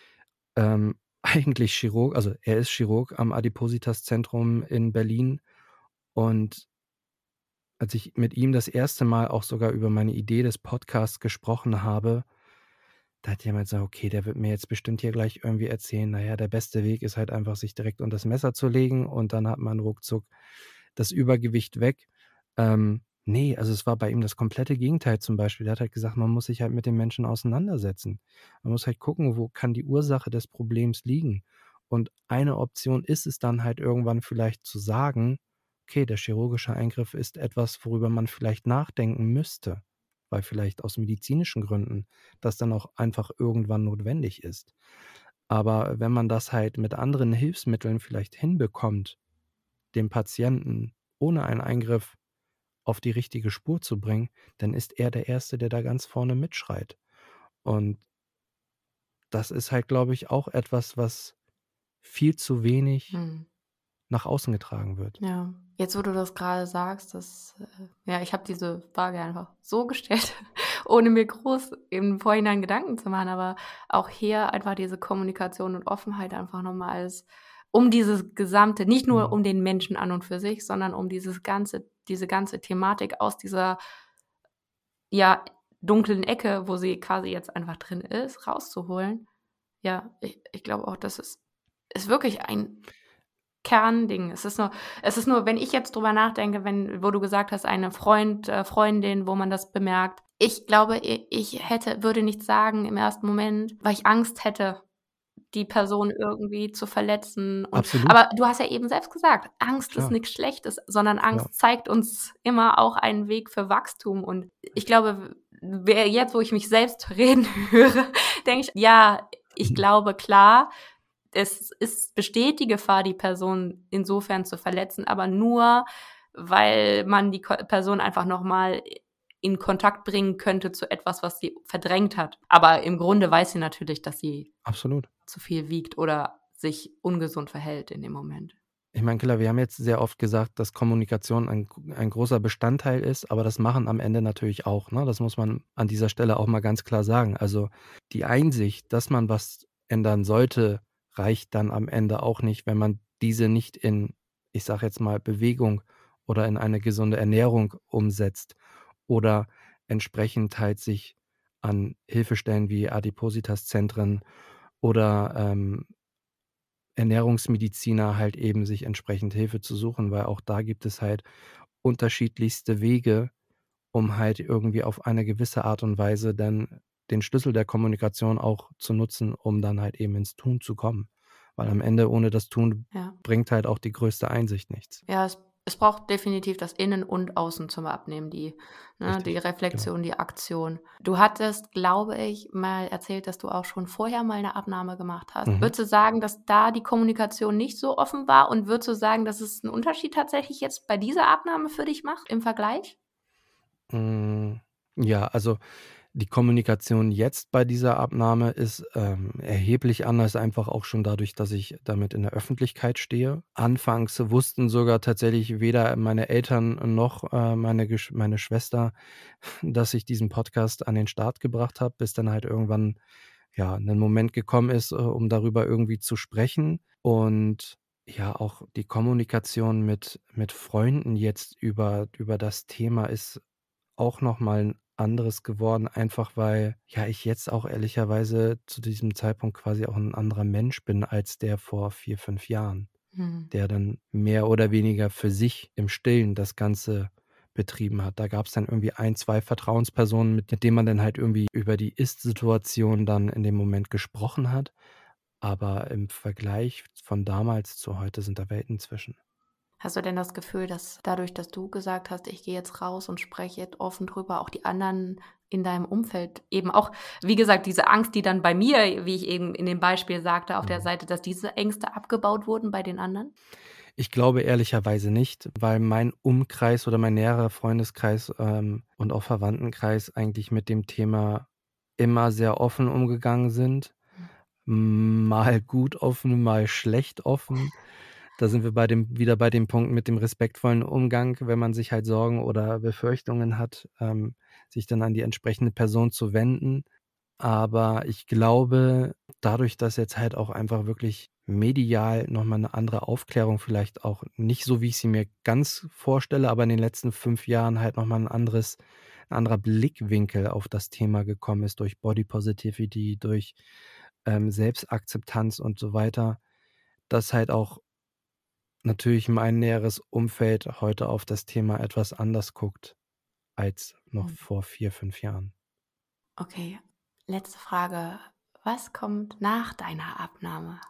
eigentlich er ist Chirurg am Adipositas-Zentrum in Berlin. Und als ich mit ihm das erste Mal auch sogar über meine Idee des Podcasts gesprochen habe, da hat jemand gesagt: „Okay, der wird mir jetzt bestimmt hier gleich irgendwie erzählen, na ja, der beste Weg ist halt einfach, sich direkt unter das Messer zu legen und dann hat man ruckzuck das Übergewicht weg.“ Ne, also es war bei ihm das komplette Gegenteil zum Beispiel. Der hat halt gesagt, man muss sich halt mit den Menschen auseinandersetzen. Man muss halt gucken, wo kann die Ursache des Problems liegen. Und eine Option ist es dann halt irgendwann vielleicht zu sagen: „Okay, der chirurgische Eingriff ist etwas, worüber man vielleicht nachdenken müsste, weil vielleicht aus medizinischen Gründen das dann auch einfach irgendwann notwendig ist.“ Aber wenn man das halt mit anderen Hilfsmitteln vielleicht hinbekommt, dem Patienten ohne einen Eingriff auf die richtige Spur zu bringen, dann ist er der Erste, der da ganz vorne mitschreit. Und das ist halt, glaube ich, auch etwas, was viel zu wenig Mhm. nach außen getragen wird. Ja, jetzt, wo du das grade sagst, ja, ich habe diese Frage einfach so gestellt, ohne mir groß im Vorhinein Gedanken zu machen, aber auch hier einfach diese Kommunikation und Offenheit einfach noch mal als um dieses gesamte nicht nur Mhm. um den Menschen an und für sich, sondern um diese ganze Thematik aus dieser, ja, dunklen Ecke, wo sie quasi jetzt einfach drin ist, rauszuholen. Ja, ich glaube auch, das ist wirklich ein Kernding. Es ist nur, wenn ich jetzt drüber nachdenke, wo du gesagt hast, eine Freundin, wo man das bemerkt. Ich glaube, ich würde nichts sagen im ersten Moment, weil ich Angst hätte, die Person irgendwie zu verletzen Absolut, aber du hast ja eben selbst gesagt, Angst ist klar, nix Schlechtes, sondern ja. Angst zeigt uns immer auch einen Weg für Wachstum und ich glaube, wer jetzt, wo ich mich selbst reden höre, denke ich: „Ja, ich Mhm. glaube, klar, besteht die Gefahr, die Person insofern zu verletzen, aber nur, weil man die Person einfach noch mal in Kontakt bringen könnte zu etwas, was sie verdrängt hat. Aber im Grunde weiß sie natürlich, dass sie Absolut. zu viel wiegt oder sich ungesund verhält in dem Moment. Ich meine, klar, wir haben jetzt sehr oft gesagt, dass Kommunikation ein großer Bestandteil ist, aber das machen am Ende natürlich auch, ne? Das muss man an dieser Stelle auch mal ganz klar sagen. Also, die Einsicht, dass man was ändern sollte, reicht dann am Ende auch nicht, wenn man diese nicht in, ich sage jetzt mal, Bewegung oder in eine gesunde Ernährung umsetzt oder entsprechend halt sich an Hilfestellen wie Adipositas-Zentren oder, Ernährungsmediziner halt eben sich entsprechend Hilfe zu suchen, weil auch da gibt es halt unterschiedlichste Wege, um halt irgendwie auf eine gewisse Art und Weise dann den Schlüssel der Kommunikation auch zu nutzen, um dann halt eben ins Tun zu kommen. weil am Ende ohne das Tun Ja. bringt halt auch die größte Einsicht nichts. Ja, es braucht definitiv das Innen und Außen zum Abnehmen, die Richtig, genau. Reflexion, die Aktion. Du hattest, glaube ich, mal erzählt, dass du auch schon vorher mal 'ne Abnahme gemacht hast. Mhm. Würdest du sagen, dass da die Kommunikation nicht so offen war und würdest du sagen, dass es 'n Unterschied tatsächlich jetzt bei dieser Abnahme für dich macht im Vergleich? Hm, ja, also die Kommunikation jetzt bei dieser Abnahme ist, erheblich anders, einfach auch schon dadurch, dass ich damit in der Öffentlichkeit stehe. Anfangs wussten sogar tatsächlich weder meine Eltern noch, meine Schwester, dass ich diesen Podcast an den Start gebracht habe, bis dann halt irgendwann, ja, 'nen Moment gekommen ist, um darüber irgendwie zu sprechen. Und ja, auch die Kommunikation mit Freunden jetzt über das Thema ist auch noch mal 'n anderes geworden, einfach weil, ja, ich jetzt auch ehrlicherweise zu diesem Zeitpunkt quasi auch 'n anderer Mensch bin als der vor 4, 5 Jahren, Mhm. der dann mehr oder weniger für sich im Stillen das Ganze betrieben hat. Da gab's dann irgendwie 1, 2 Vertrauenspersonen, mit denen man dann halt irgendwie über die Ist-Situation dann in dem Moment gesprochen hat. Aber im Vergleich von damals zu heute sind da Welten zwischen. Hast du denn das Gefühl, dass dadurch, dass du gesagt hast: „Ich gehe jetzt raus und spreche jetzt offen drüber“, auch die anderen in deinem Umfeld eben auch wie gesagt, diese Angst, die dann bei mir, wie ich eben in dem Beispiel sagte, auf der Mhm. Seite, dass diese Ängste abgebaut wurden bei den anderen? Ich glaube ehrlicherweise nicht, weil mein Umkreis oder mein näherer Freundeskreis, und auch Verwandtenkreis eigentlich mit dem Thema immer sehr offen umgegangen sind. Mhm. Mal gut offen, mal schlecht offen. Da sind wir wieder bei dem Punkt mit dem respektvollen Umgang, wenn man sich halt Sorgen oder Befürchtungen hat, sich dann an die entsprechende Person zu wenden. Aber ich glaube, dadurch, dass jetzt halt auch einfach wirklich medial noch mal 'ne andere Aufklärung vielleicht auch nicht so, wie ich sie mir ganz vorstelle, aber in den letzten 5 Jahren halt noch mal 'n anderer Blickwinkel auf das Thema gekommen ist durch Body Positivity, durch, Selbstakzeptanz und so weiter, dass halt auch natürlich mein näheres Umfeld heute auf das Thema etwas anders guckt als noch Mhm. vor 4, 5 Jahren. Okay, letzte Frage. Was kommt nach deiner Abnahme?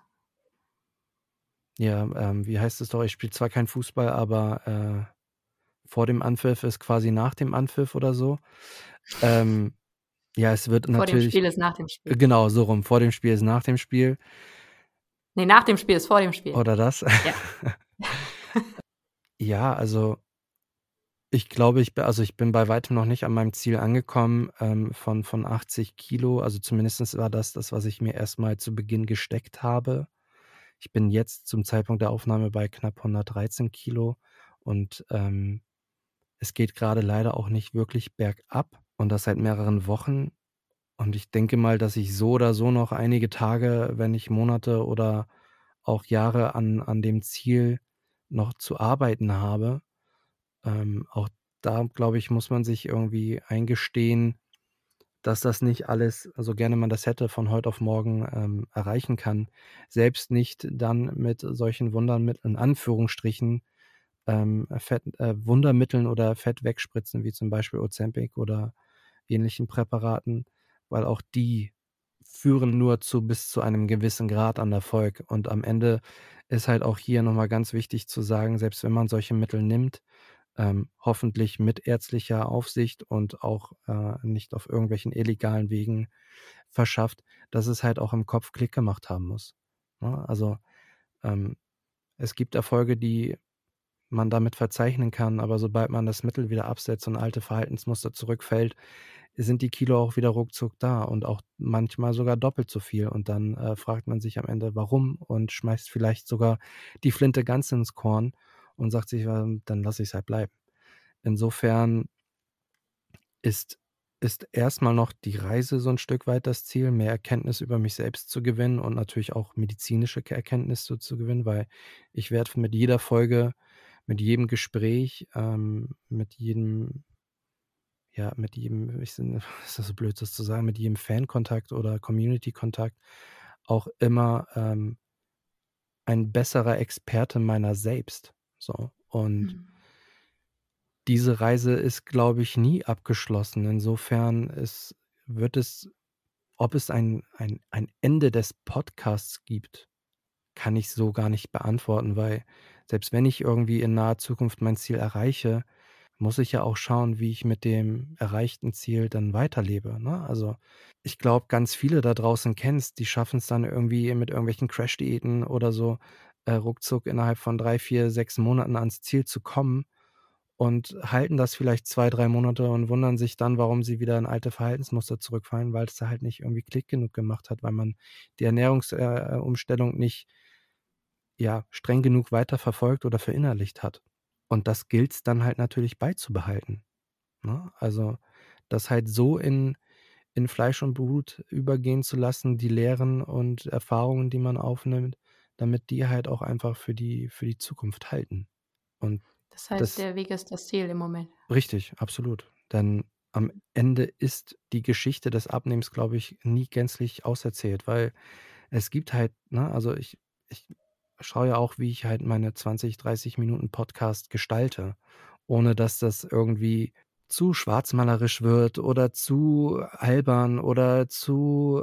Ja, wie heißt es doch? Ich spiele zwar keinen Fußball, aber, vor dem Anpfiff ist quasi nach dem Anpfiff oder so. Ähm, ja, es wird Vor dem natürlich Spiel ist nach dem Spiel. genau, so rum. Vor dem Spiel ist nach dem Spiel Ne, nach dem Spiel ist vor dem Spiel. oder das. Ja. Ja, also, ich glaube, ich bin bei weitem noch nicht an meinem Ziel angekommen, von 80 Kilo. Also, zumindestens war das, was ich mir erst mal zu Beginn gesteckt habe. Ich bin jetzt zum Zeitpunkt der Aufnahme bei knapp 113 Kilo und, es geht grade leider auch nicht wirklich bergab und das seit mehreren Wochen. Und ich denke mal, dass ich so oder so noch einige Tage, wenn nicht Monate oder auch Jahre an dem Ziel noch zu arbeiten habe. Auch da, glaube ich, muss man sich irgendwie eingestehen, dass das nicht alles, so gerne man das hätte, von heute auf morgen, erreichen kann. Selbst nicht dann mit solchen Wundern mit in Anführungsstrichen, Fett Wundermitteln oder Fett wegspritzen, wie zum Beispiel Ozempic oder ähnlichen Präparaten, weil auch die führen nur bis zu einem gewissen Grad an Erfolg. Und am Ende ist halt auch hier noch mal ganz wichtig zu sagen, selbst wenn man solche Mittel nimmt, hoffentlich mit ärztlicher Aufsicht und auch, nicht auf irgendwelchen illegalen Wegen verschafft, dass es halt auch im Kopf Klick gemacht haben muss, ne? Also, ähm, es gibt Erfolge, die man damit verzeichnen kann, aber sobald man das Mittel wieder absetzt und alte Verhaltensmuster zurückfällt, sind die Kilo auch wieder ruckzuck da und auch manchmal sogar doppelt so viel. Und dann, fragt man sich am Ende: „Warum?“ und schmeißt vielleicht sogar die Flinte ganz ins Korn und sagt sich: Dann lasse ich's halt bleiben.“ Insofern ist erst mal noch die Reise so 'n Stück weit das Ziel, mehr Erkenntnis über mich selbst zu gewinnen und natürlich auch medizinische Erkenntnis so zu gewinnen, weil ich werde mit jeder Folge, mit jedem Gespräch, mit jedem mit jedem ist das so blöd, das zu sagen, mit jedem Fankontakt oder Community-Kontakt auch immer, ein besserer Experte meiner selbst, so. Und Mhm. diese Reise ist, glaube ich, nie abgeschlossen. Insofern wird es ob es ein Ende des Podcasts gibt, kann ich so gar nicht beantworten, weil selbst wenn ich irgendwie in naher Zukunft mein Ziel erreiche, muss ich ja auch schauen, wie ich mit dem erreichten Ziel dann weiterlebe, ne? Also, ich glaube, ganz viele da draußen kennen's, die schaffen's dann irgendwie mit irgendwelchen Crashdiäten oder so, ruckzuck innerhalb von 3, 4, 6 Monaten ans Ziel zu kommen und halten das vielleicht 2, 3 Monate und wundern sich dann, warum sie wieder in alte Verhaltensmuster zurückfallen, weil's da halt nicht irgendwie Klick genug gemacht hat, weil man die Ernährungsumstellung Umstellung nicht, ja, streng genug weiterverfolgt oder verinnerlicht hat. Und das gilt's dann halt natürlich beizubehalten, ne? Also, das halt so in Fleisch und Blut übergehen zu lassen, die Lehren und Erfahrungen, die man aufnimmt, damit die halt auch einfach für die Zukunft halten. Und Das heißt, das der Weg ist das Ziel im Moment. richtig, absolut. Denn am Ende ist die Geschichte des Abnehmens, glaube ich, nie gänzlich auserzählt, weil es gibt halt, ne, also ich schaue ja auch, wie ich halt meine 20, 30 Minuten Podcast gestalte, ohne dass das irgendwie zu schwarzmalerisch wird oder zu albern oder zu,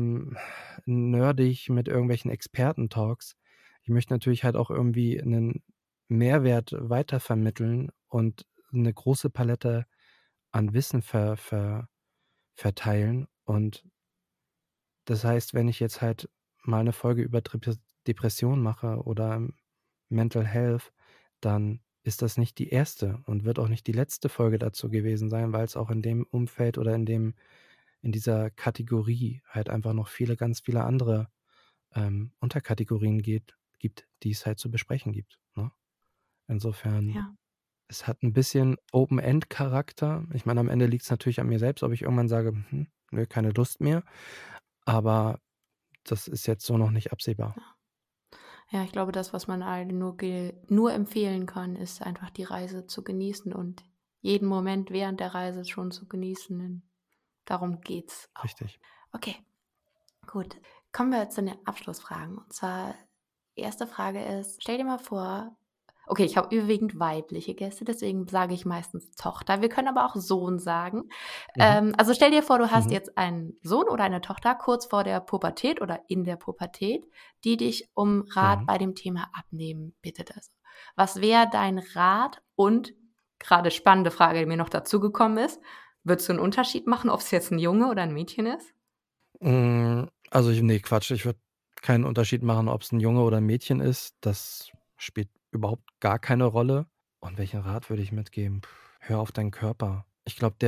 nerdig mit irgendwelchen Experten-Talks. Ich möchte natürlich halt auch irgendwie 'nen Mehrwert weitervermitteln und 'ne große Palette an Wissen verteilen. Und das heißt, wenn ich jetzt halt mal 'ne Folge über Depression mache oder Mental Health, dann ist das nicht die erste und wird auch nicht die letzte Folge dazu gewesen sein, weil's auch in dem Umfeld oder in dieser Kategorie halt einfach noch ganz viele andere, Unterkategorien gibt, die es halt zu besprechen gibt, ne? Insofern, Ja. es hat 'n bisschen Open-End-Charakter. Ich meine, am Ende liegt's natürlich an mir selbst, ob ich irgendwann sage: „Nö, keine Lust mehr." Aber das ist jetzt so noch nicht absehbar. Ja, ich glaube, das, was man allen nur empfehlen kann, ist einfach die Reise zu genießen und jeden Moment während der Reise schon zu genießen, denn darum geht's auch. Richtig. Okay, gut. Kommen wir zu den Abschlussfragen. Und zwar, erste Frage ist, stell dir mal vor, okay, ich habe überwiegend weibliche Gäste, deswegen sage ich meistens Tochter. Wir können aber auch Sohn sagen. Mhm. Also stell dir vor, du hast Mhm. jetzt einen Sohn oder eine Tochter kurz vor der Pubertät oder in der Pubertät, die dich um Rat Mhm. bei dem Thema Abnehmen bittet. Also, was wäre dein Rat? Und gerade spannende Frage, die mir noch dazugekommen ist, würdest du 'n Unterschied machen, ob's jetzt 'n Junge oder 'n Mädchen ist? Also, ne, Quatsch. Ich würde keinen Unterschied machen, ob's 'n Junge oder 'n Mädchen ist. Das spielt überhaupt gar keine Rolle. Und welchen Rat würde ich mitgeben? Hör auf deinen Körper. Ich glaube,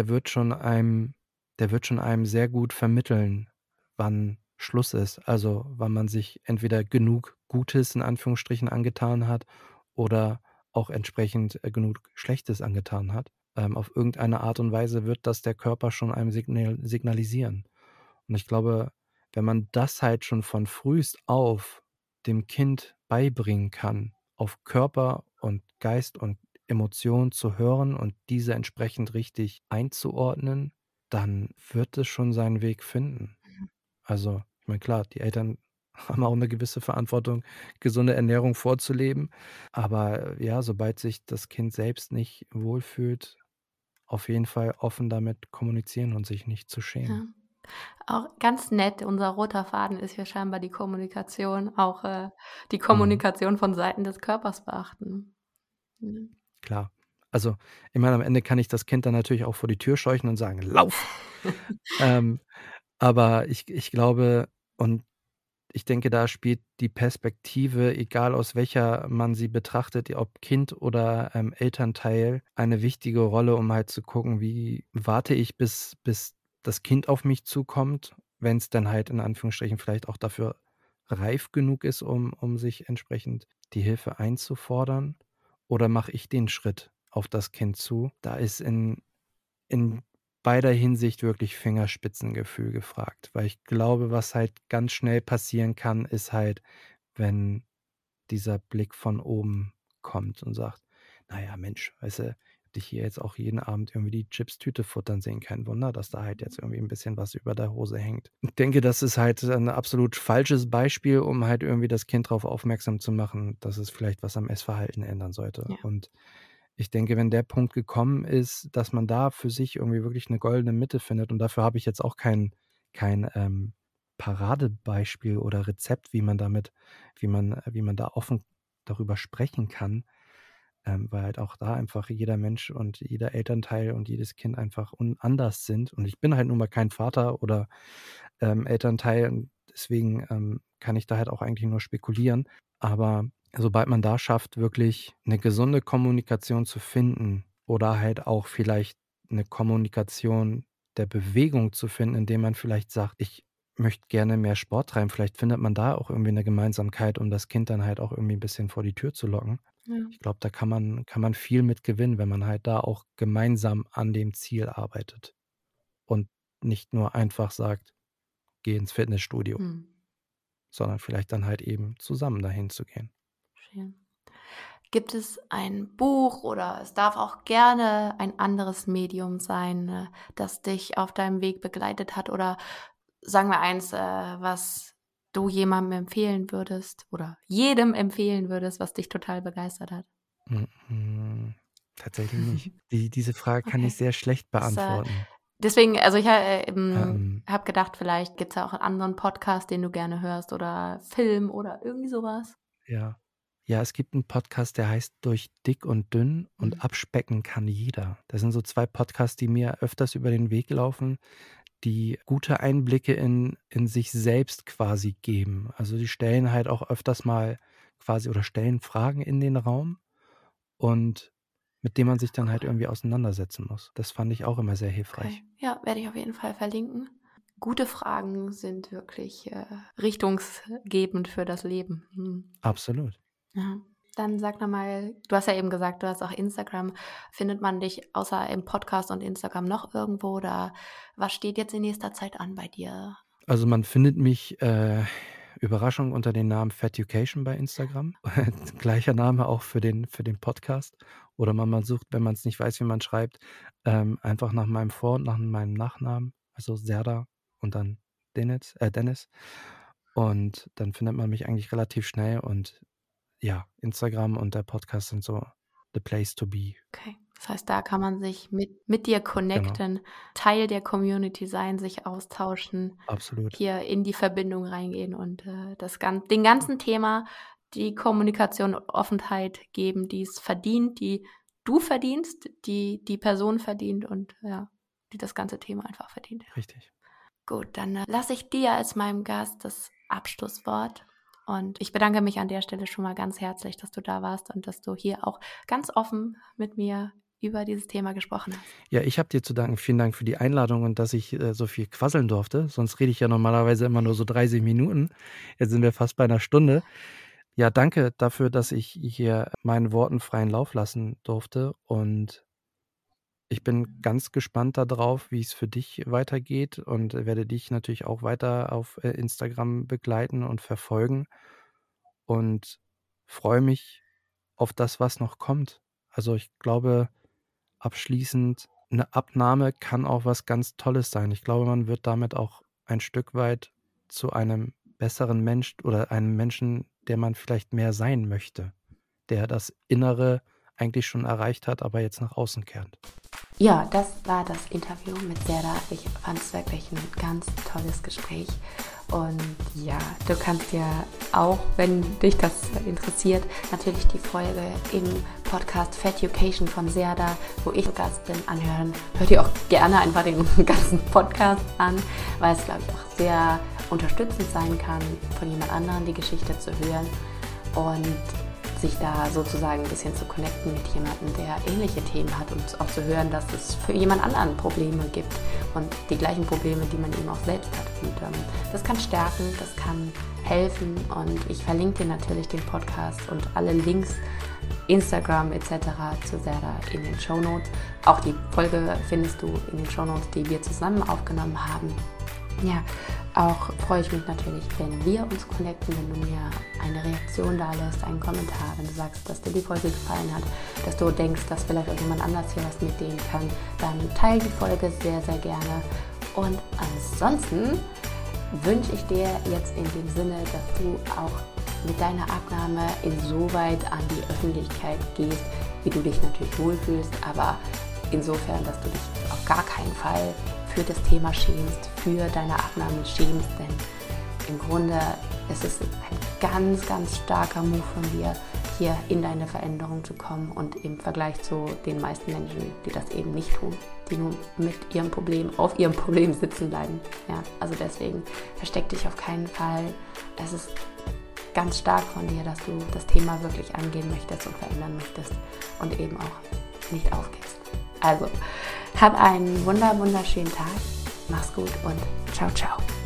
der wird schon einem sehr gut vermitteln, wann Schluss ist. Also, wann man sich entweder genug Gutes in Anführungsstrichen angetan hat oder auch entsprechend, genug Schlechtes angetan hat. Auf irgendeine Art und Weise wird das der Körper schon einem signalisieren. Und ich glaube, wenn man das halt schon von frühst auf dem Kind beibringen kann, auf Körper und Geist und Emotionen zu hören und diese entsprechend richtig einzuordnen, dann wird es schon seinen Weg finden. Mhm. Also, ich meine, klar, die Eltern haben auch 'ne gewisse Verantwortung, gesunde Ernährung vorzuleben. Aber ja, sobald sich das Kind selbst nicht wohlfühlt, auf jeden Fall offen damit kommunizieren und sich nicht zu schämen. Ja. Auch ganz nett, unser roter Faden ist ja scheinbar die Kommunikation, auch, die Mhm. Kommunikation von Seiten des Körpers beachten. Mhm. Klar. Also, ich meine, am Ende kann ich das Kind dann natürlich auch vor die Tür scheuchen und sagen: „Lauf!" Ähm, aber ich glaube und ich denke, da spielt die Perspektive, egal aus welcher man sie betrachtet, ob Kind oder, Elternteil, eine wichtige Rolle, um halt zu gucken, wie warte ich, bis das Kind auf mich zukommt, wenn's dann halt in Anführungsstrichen vielleicht auch dafür reif genug ist, um sich entsprechend die Hilfe einzufordern, oder mache ich den Schritt auf das Kind zu? Da ist in beider Hinsicht wirklich Fingerspitzengefühl gefragt, weil ich glaube, was halt ganz schnell passieren kann, ist halt, wenn dieser Blick von oben kommt und sagt: „Na ja, Mensch, weißt du, dich hier jetzt auch jeden Abend irgendwie die Chipstüte futtern sehen, kein Wunder, dass da halt jetzt irgendwie 'n bisschen was über der Hose hängt." Ich denke, das ist halt 'n absolut falsches Beispiel, um halt irgendwie das Kind drauf aufmerksam zu machen, dass es vielleicht was am Essverhalten ändern sollte. Ja. Und ich denke, wenn der Punkt gekommen ist, dass man da für sich irgendwie wirklich 'ne goldene Mitte findet und dafür habe ich jetzt auch kein, Paradebeispiel oder Rezept, wie man da offen darüber sprechen kann, weil halt auch da einfach jeder Mensch und jeder Elternteil und jedes Kind einfach anders sind. Und ich bin halt nun mal kein Vater oder Elternteil und deswegen kann ich da halt auch eigentlich nur spekulieren. Aber sobald man da schafft, wirklich eine gesunde Kommunikation zu finden oder halt auch vielleicht eine Kommunikation der Bewegung zu finden, indem man vielleicht sagt: „Ich möchte gerne mehr Sport treiben." Vielleicht findet man da auch irgendwie eine Gemeinsamkeit, um das Kind dann halt auch irgendwie ein bisschen vor die Tür zu locken. Ja. Ich glaube, da kann man viel mit gewinnen, wenn man halt da auch gemeinsam an dem Ziel arbeitet und nicht nur einfach sagt: „Geh ins Fitnessstudio", Hm. sondern vielleicht dann halt eben zusammen dahin zu gehen. Schön. Gibt es ein Buch oder es darf auch gerne ein anderes Medium sein, das dich auf deinem Weg begleitet hat oder sagen wir eins, was du jemandem empfehlen würdest oder jedem empfehlen würdest, was dich total begeistert hat? Tatsächlich nicht. Diese Frage kann ich Okay. sehr schlecht Das, beantworten. deswegen, also ich Ähm, habe gedacht, vielleicht gibt es ja auch einen anderen Podcast, den du gerne hörst oder Film oder irgendwie sowas. ja. Ja, es gibt 'n Podcast, der heißt „Durch dick und dünn" und Mhm. „Abspecken kann jeder." Das sind so 2 Podcasts, die mir öfters über den Weg laufen, die gute Einblicke in sich selbst quasi geben. Also, die stellen halt auch öfters mal quasi oder stellen Fragen in den Raum und mit denen man sich dann halt Cool. irgendwie auseinandersetzen muss. Das fand ich auch immer sehr Okay. hilfreich. Ja, werde ich auf jeden Fall verlinken. Gute Fragen sind wirklich richtungsgebend für das Leben. Mhm. Absolut. Ja. Dann sag noch mal, du hast ja eben gesagt, du hast auch Instagram. Findet man dich außer im Podcast und Instagram noch irgendwo oder was steht jetzt in nächster Zeit an bei dir? Also, man findet mich, Überraschung, unter dem Namen Fatucation bei Instagram. Gleicher Name auch für den Podcast. Oder man sucht, wenn man es nicht weiß, wie man schreibt, einfach nach meinem Vor und nach meinem Nachnamen, also Serdar und dann Dennis. Und dann findet man mich eigentlich relativ schnell und ja, Instagram und der Podcast sind so the place to be. Okay. Das heißt, da kann man sich mit dir Genau, connecten, Teil der Community sein, sich austauschen, absolut. hier in die Verbindung reingehen und, den ganzen Thema die Kommunikation und Offenheit geben, die es verdient, die du verdienst, die die Person verdient und ja, die das ganze Thema einfach verdient. Richtig. Gut, dann, lasse ich dir als meinem Gast das Abschlusswort und ich bedanke mich an der Stelle schon mal ganz herzlich, dass du da warst und dass du hier auch ganz offen mit mir über dieses Thema gesprochen hast. Ja, ich habe dir zu danken. Vielen Dank für die Einladung und dass ich, so viel quasseln durfte. Sonst rede ich ja normalerweise immer nur so 30 Minuten. Jetzt sind wir fast bei einer Stunde. Ja, danke dafür, dass ich hier meinen Worten freien Lauf lassen durfte und ich bin ganz gespannt darauf, wie es für dich weitergeht und werde dich natürlich auch weiter auf, Instagram begleiten und verfolgen und freue mich auf das, was noch kommt. Also, ich glaube, abschließend, eine Abnahme kann auch was ganz Tolles sein. Ich glaube, man wird damit auch ein Stück weit zu einem besseren Mensch oder einem Menschen, der man vielleicht mehr sein möchte, der das Innere eigentlich schon erreicht hat, aber jetzt nach außen kehrt. Ja, das war das Interview mit Serda. Ich fand es wirklich ein ganz tolles Gespräch. Und ja, du kannst ja auch, wenn dich das interessiert, natürlich die Folge im Podcast Fatucation von Serda, wo ich Gast bin, anhören. Hör dir auch gerne einfach den ganzen Podcast an, weil es, glaube ich, auch sehr unterstützend sein kann, von jemand anderem die Geschichte zu hören. Und sich da sozusagen ein bisschen zu connecten mit jemandem, der ähnliche Themen hat und auch zu hören, dass es für jemand anderen Probleme gibt und die gleichen Probleme, die man eben auch selbst hat. Und das kann stärken, das kann helfen und ich verlinke dir natürlich den Podcast und alle Links, Instagram etc. zu Serda in den Shownotes. Auch die Folge findest du in den Shownotes, die wir zusammen aufgenommen haben. Ja, auch freue ich mich natürlich, wenn wir uns connecten, wenn du mir eine Reaktion da lässt, einen Kommentar, wenn du sagst, dass dir die Folge gefallen hat, dass du denkst, dass vielleicht auch jemand anders hier was mitnehmen kann, dann teile die Folge sehr, sehr gerne. Und ansonsten wünsche ich dir jetzt in dem Sinne, dass du auch mit deiner Abnahme insoweit an die Öffentlichkeit gehst, wie du dich natürlich wohlfühlst, aber insofern, dass du dich auf gar keinen Fall für das Thema schämst, für deine Abnahme schämst, denn im Grunde ist es ein ganz, ganz starker Move von dir, hier in deine Veränderung zu kommen und im Vergleich zu den meisten Menschen, die das eben nicht tun, die nur mit ihrem Problem, auf ihrem Problem sitzen bleiben. Ja, also deswegen versteck dich auf keinen Fall. Es ist ganz stark von dir, dass du das Thema wirklich angehen möchtest und verändern möchtest und eben auch nicht aufgibst. Also, hab einen wunderschönen Tag, mach's gut und ciao, ciao.